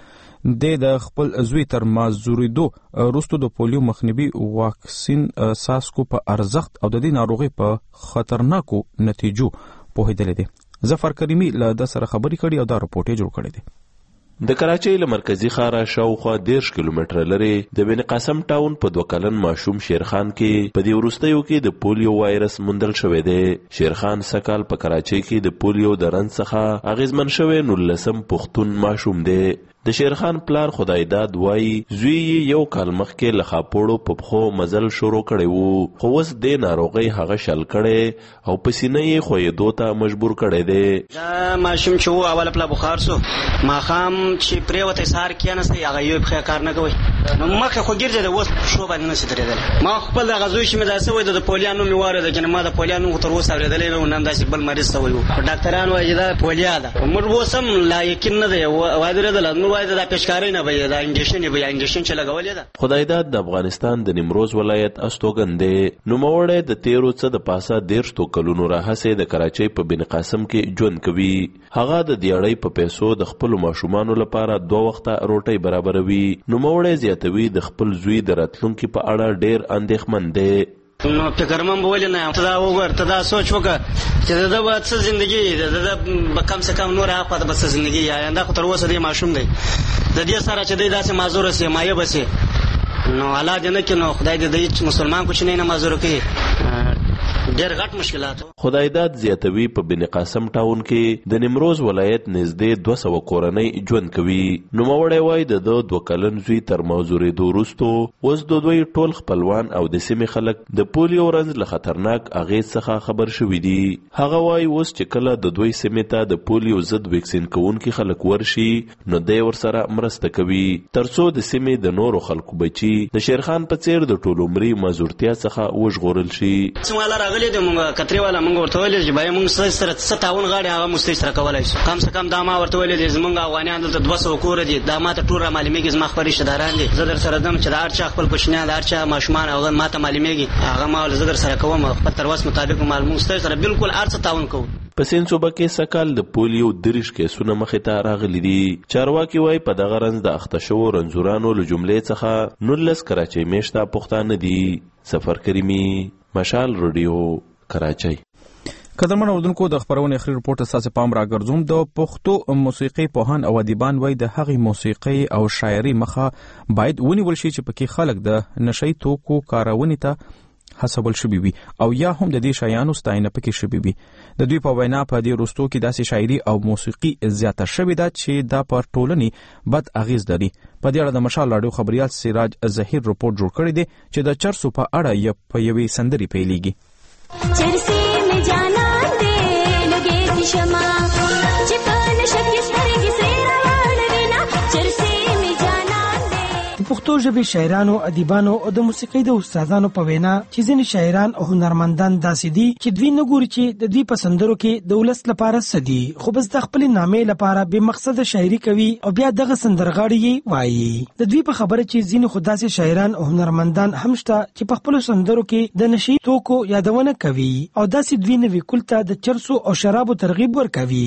د خپل زوی تر مازوریدو وروسته د پولیو مخنیوي واکسین ساسکو په ارزښت او د دې ناروغي په خطرناکو نتیجو پوهیدل دي. ظفر کریمی له د سره خبرې کړي او دا راپورټ جوړ کړی دی. د کراچۍ له مرکزی ښاره شاوخوا دیرش کیلومتره لرې د بن قاسم ټاون په دوه کلن ماشوم شیرخان کې په دې وروستیو کې د پولیو وایرس موندل شوی دی. شیرخان سکال په کراچۍ کې د پولیو د رنځ څخه اغیزمن شوی نولسم پښتون ماشوم دی. د شیرخان پلار خدای داد وایي زوی یو کال مخکې له خاپوړو په پښو مزل شروع کړی وو خو اوس دې ناروغۍ هغه شل کړی او په سینه یې خویدو ته مجبور کړی دی. دا ماشوم چې وو اوله پلا بخار سو ماښام چې پرېوتی سهار کېناستی هغه یو پښې کار نه کوي نو مخکې خو ګرځېده اوس پښو باندې نسي درېدلی. ما خپل دغه زوی چې مې داسې وایي د پولیا نوم مې واورېده کنه ما د پولیا نوم خو تر اوسه اورېدلی نه و نه هم داسې بل مریض ته وایي ډاکټران وایي چې دا پولیا ده موږ اوس هم لا یقین نه دی وایي درېدله نور وای د پېشکاري نه وي د انجکشن وي انجکشن چې لګولې ده. خدایداد د افغانستان د نیمروز ولایت استوګن دی. نوموړی د تیرو څه د پاسه دیرشتو کلونو راهیسې د کراچۍ په بن قاسم کې ژوند کوي. هغه د دیاړۍ په پیسو د خپلو ماشومانو لپاره دوه وخته روټۍ برابروي. نوموړی زیاتوي د خپل زوی د راتلونکي په اړه ډېر اندېښمن دی. نو فکرمن به ولې نه ته دا وګور ته دا سوچ وکړه چې دا به څه ژوندګي د به کم څه کم نور هغه د به څه ژوندګي یا دا خو تر اوسه دی ماشوم دی د دې سره چې دی داسې معذور سي مایه بسي نو الله دې نه کې نو خدای دې د مسلمان کوچنی نه معذور کړي. ډېر غټ مشکلات. خدایداد زیاتوي په بن قاسم ټاون کې د نیمروز ولایت نږدې دوه سوه کورنۍ ژوند کوي. نوموړی وایي د ده دوه کلن زوی تر معذورېدو وروستو اوس د دوی ټول خپلوان او د سیمې خلک د پولیو رنځ له خطرناک اغېز څخه خبر شوي دي. هغه وایي اوس چې کله د دوی سیمې ته د پولیو ضد ویکسین کوونکي خلک ورشي نو دی ورسره مرسته کوي تر څو د سیمې د نورو خلکو بچي د شیرخان په څېر د ټول عمري معذورتیا څخه وژغورل شي. راغلی د مونږ کتري والا مونږ ورته ویل چې بای مونږ سره څه تاون غاړي هغه مستې سره کولای شي کم څه کم دا ما ورته ویل چې مونږ افغانان دلته دوه سوه کور دي دا ماته ټول را معلومیږي زما خپل رشتہ داران دي زه در سره دم چې دا هر چا خپل کوچنیان هر چا ماشومان هغه ماته معلومیږي هغه ما ول زه در سره کوم خپل ترواس مطابق معلوم مستې سره بالکل هر څه تاون کوو. په سین صوبه کې سکهال د پولیو دریش کیسونه مخې ته راغلي دي. چارواکي وایي په دغه رنځ د اخته شوو رنځورانو له جملې څخه نولس کراچۍ میشته پښتانه دي. سفر کریمي مشال رادیو کراچۍ. قدرمن اوردونکو د خبرونې اخري رپورت اساس پام را ګرځوم. د پښتو موسیقي پوهان او ادیبان وایي د هغې موسیقي او شاعري مخه باید ونیول شي چې پکې خلک د نشئی توکو کارونې ته هڅول شوي وي او یا هم د دې شیانو ستاینه پکې شوي وي. د دوی په وینا په دې وروستو کې داسې شاعري او موسیقي زیاته شوې ده چې دا پر ټولنې بد اغیز لري. په دې اړه د مشال راډیو خبريال سراج ظهیر رپورت جوړ کړی دی چې د چرسو په اړه یې په یوې سندرې پیلېږي. چرسی میں جانا دے لگے تھی شما چپن شکی سترگی سے روان وینا چرسی میں جانا دے. د پښتو ژبې شاعرانو ادیبانو او د موسیقۍ د استادانو په وینا چې ځینې شاعران او هنرمندان داسې دي چې دوی نه ګوري چې د دوی په سندرو کې د ولس لپاره څه دي خو بس د خپلې نامې لپاره بې مقصده شاعري کوي او بیا دغه سندرغاړي یې وایي. د دوی په خبره چې ځینې خو داسې شاعران او هنرمندان هم شته چې په خپلو سندرو کې د نشي توکو یادونه کوي او داسې دوی نوي کول ته د چرسو او شرابو ترغیب ورکوي.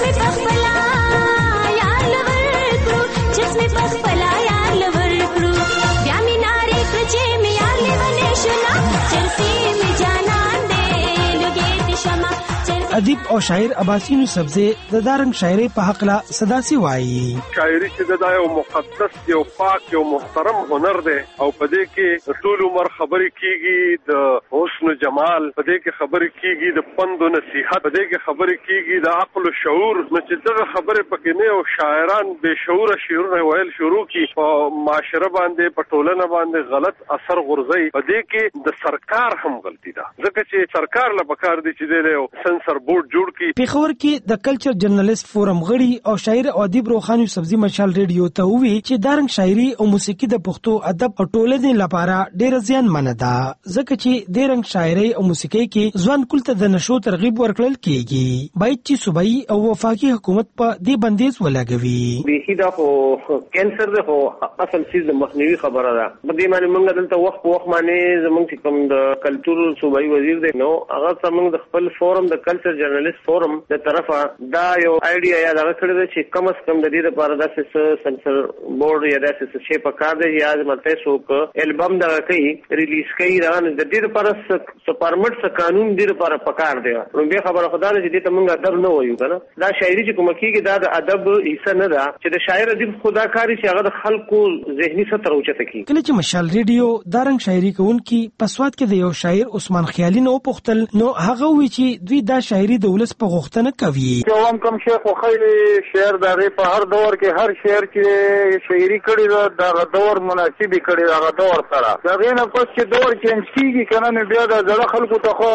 ادیب او شاعر عباسین سبزی د دارنګ شاعري په حق لا صداسي وایي. شاعري چې د یو مقدس یو پاک یو محترم هنر دی او په دې کې ټول عمر خبرې کیږي د حسن جمال په دې کې خبرې کیږي د پند او نصيحت په دې کې خبرې کیږي د عقل او شعور نو چې دغه خبرې پکې نه او شاعران به شعور شعرونه ویل شروع کی په معاشره باندې په ټولنه باندې غلط اثر غورځي په دې کې د سرکار هم غلطي ده ځکه چې سرکار له بکار دي چې د سنسر بورډ جوړ کی. پیښور کې د کلچر جرنالست فورم غړي او شاعر او ادیب روخاني سبزی مشال ریډیو ته وی چې دارنګ شاعري او موسیقي د پښتو ادب او ټولنې لپاره ډېر زیان منه ده ځکه چې د رنګ شاعري او موسیقي کې ځوان کول ته د نشو ترغیب ورکړل کیږي باید چې صوبایي او وفاقي حکومت په دې بندیز ولګوي. به دا خو کینسر ده خو اصل چیز د مخنیوي خبره ده په دې معنی موږ دلته وخت په وخت باندې زموږ کوم د کلچر صوبایي وزیر دی نو هغه څنګه د خپل فورم د کلچر جرنالست فورم د طرفه دا یو آیډیا یا دا کړی دی چې کم از کم د دې لپاره داسې سنسر بورډ یا داسې څه په کار دی یا ملته څوک البم دا کوي ریلیز کوي دا د دې لپاره څه پرمټ څه قانون دی لپاره پکار دی نو به خبره خدای دې دې ته موږ ادب نه وایو کنه دا شاعري چې کوم کېږي دا د ادب حصہ نه ده چې د شاعر ادب خدا کاری چې هغه د خلکو ذهني سطر اوچته کوي. کله چې مشال ریډیو دارنګ شاعري کوونکی پسواد کې د یو شاعر عثمان خیالي نو پختل نو هغه وی چې دوی دا شاعري د ولس په غوښتنه کوي. کوم کوم شیخ خو خیلی شعر دغه په هر دور کې هر شعر چې شاعري کړي دا د دور مناسبي کړي دا دور سره دا غینه پس چې دور چینج کیږي کنه بیا د زړه خلکو ته خو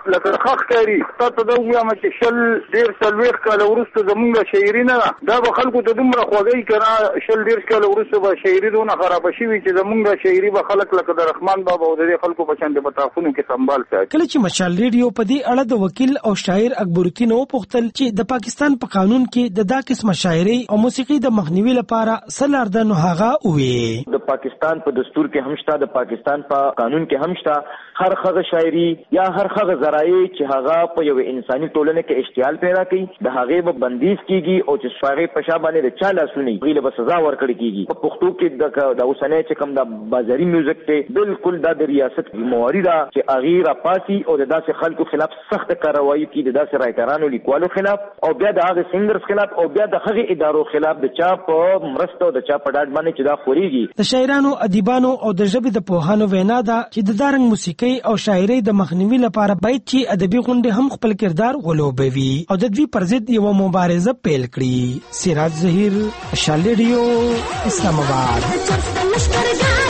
لکه خخ کاری تاسو دا وایم چې شل ډیر سلويخ کاله ورسته زمونږ شاعري نه دا به خلکو ته دومره خوږی کنه شل ډیر کاله ورسته به شاعري دونه خراب شي چې زمونږ شاعري به خلک لکه د رحمان بابا او د خلکو په شان د بتاخونو کې سنبال ساتي. کله چې مشال ریډیو په دې اړه د وکیل او شاعر اکبر الدین او پختل چې د پاکستان په قانون کې د دا قسم شاعري او موسیقي د مخنیوي لپاره سلاردن هغه وې د پاکستان په دستور کې همشته د پاکستان په قانون کې همشته هر خغه شاعري یا هر خغه ذرایع چې هغه په یو انساني ټولنه کې اشتعال پیدا کوي د هغه به بندیز کیږي او چې شاعري په شابه باندې د چاله سني غیله به سزا ورکړي کیږي په پښتو کې د اوسنۍ چې کوم د بازاري میوزیک ته بالکل د ریاست مواري دا چې اغیره پاسي او د داسې خلکو خلاف سخت کاروایی کوي د داسې رایټرانو لیکوالو خلاف او بیا د هغه سنگرز خلاف او بیا د هغه ادارو خلاف د چا په مرسته او د چا په ډاډ باندې چې دا خوريږي. د شاعرانو ادیبانو او د ژبې د پوهانو وینا ده چې د دارنګ موسیقي او شاعري د مخنیوي لپاره باید چې ادبي غونډې هم خپل کردار ولوبوي او د دوی پر ضد یو مبارزه پیل کړي. سراج ظهیر، شال ریډیو، اسلام آباد.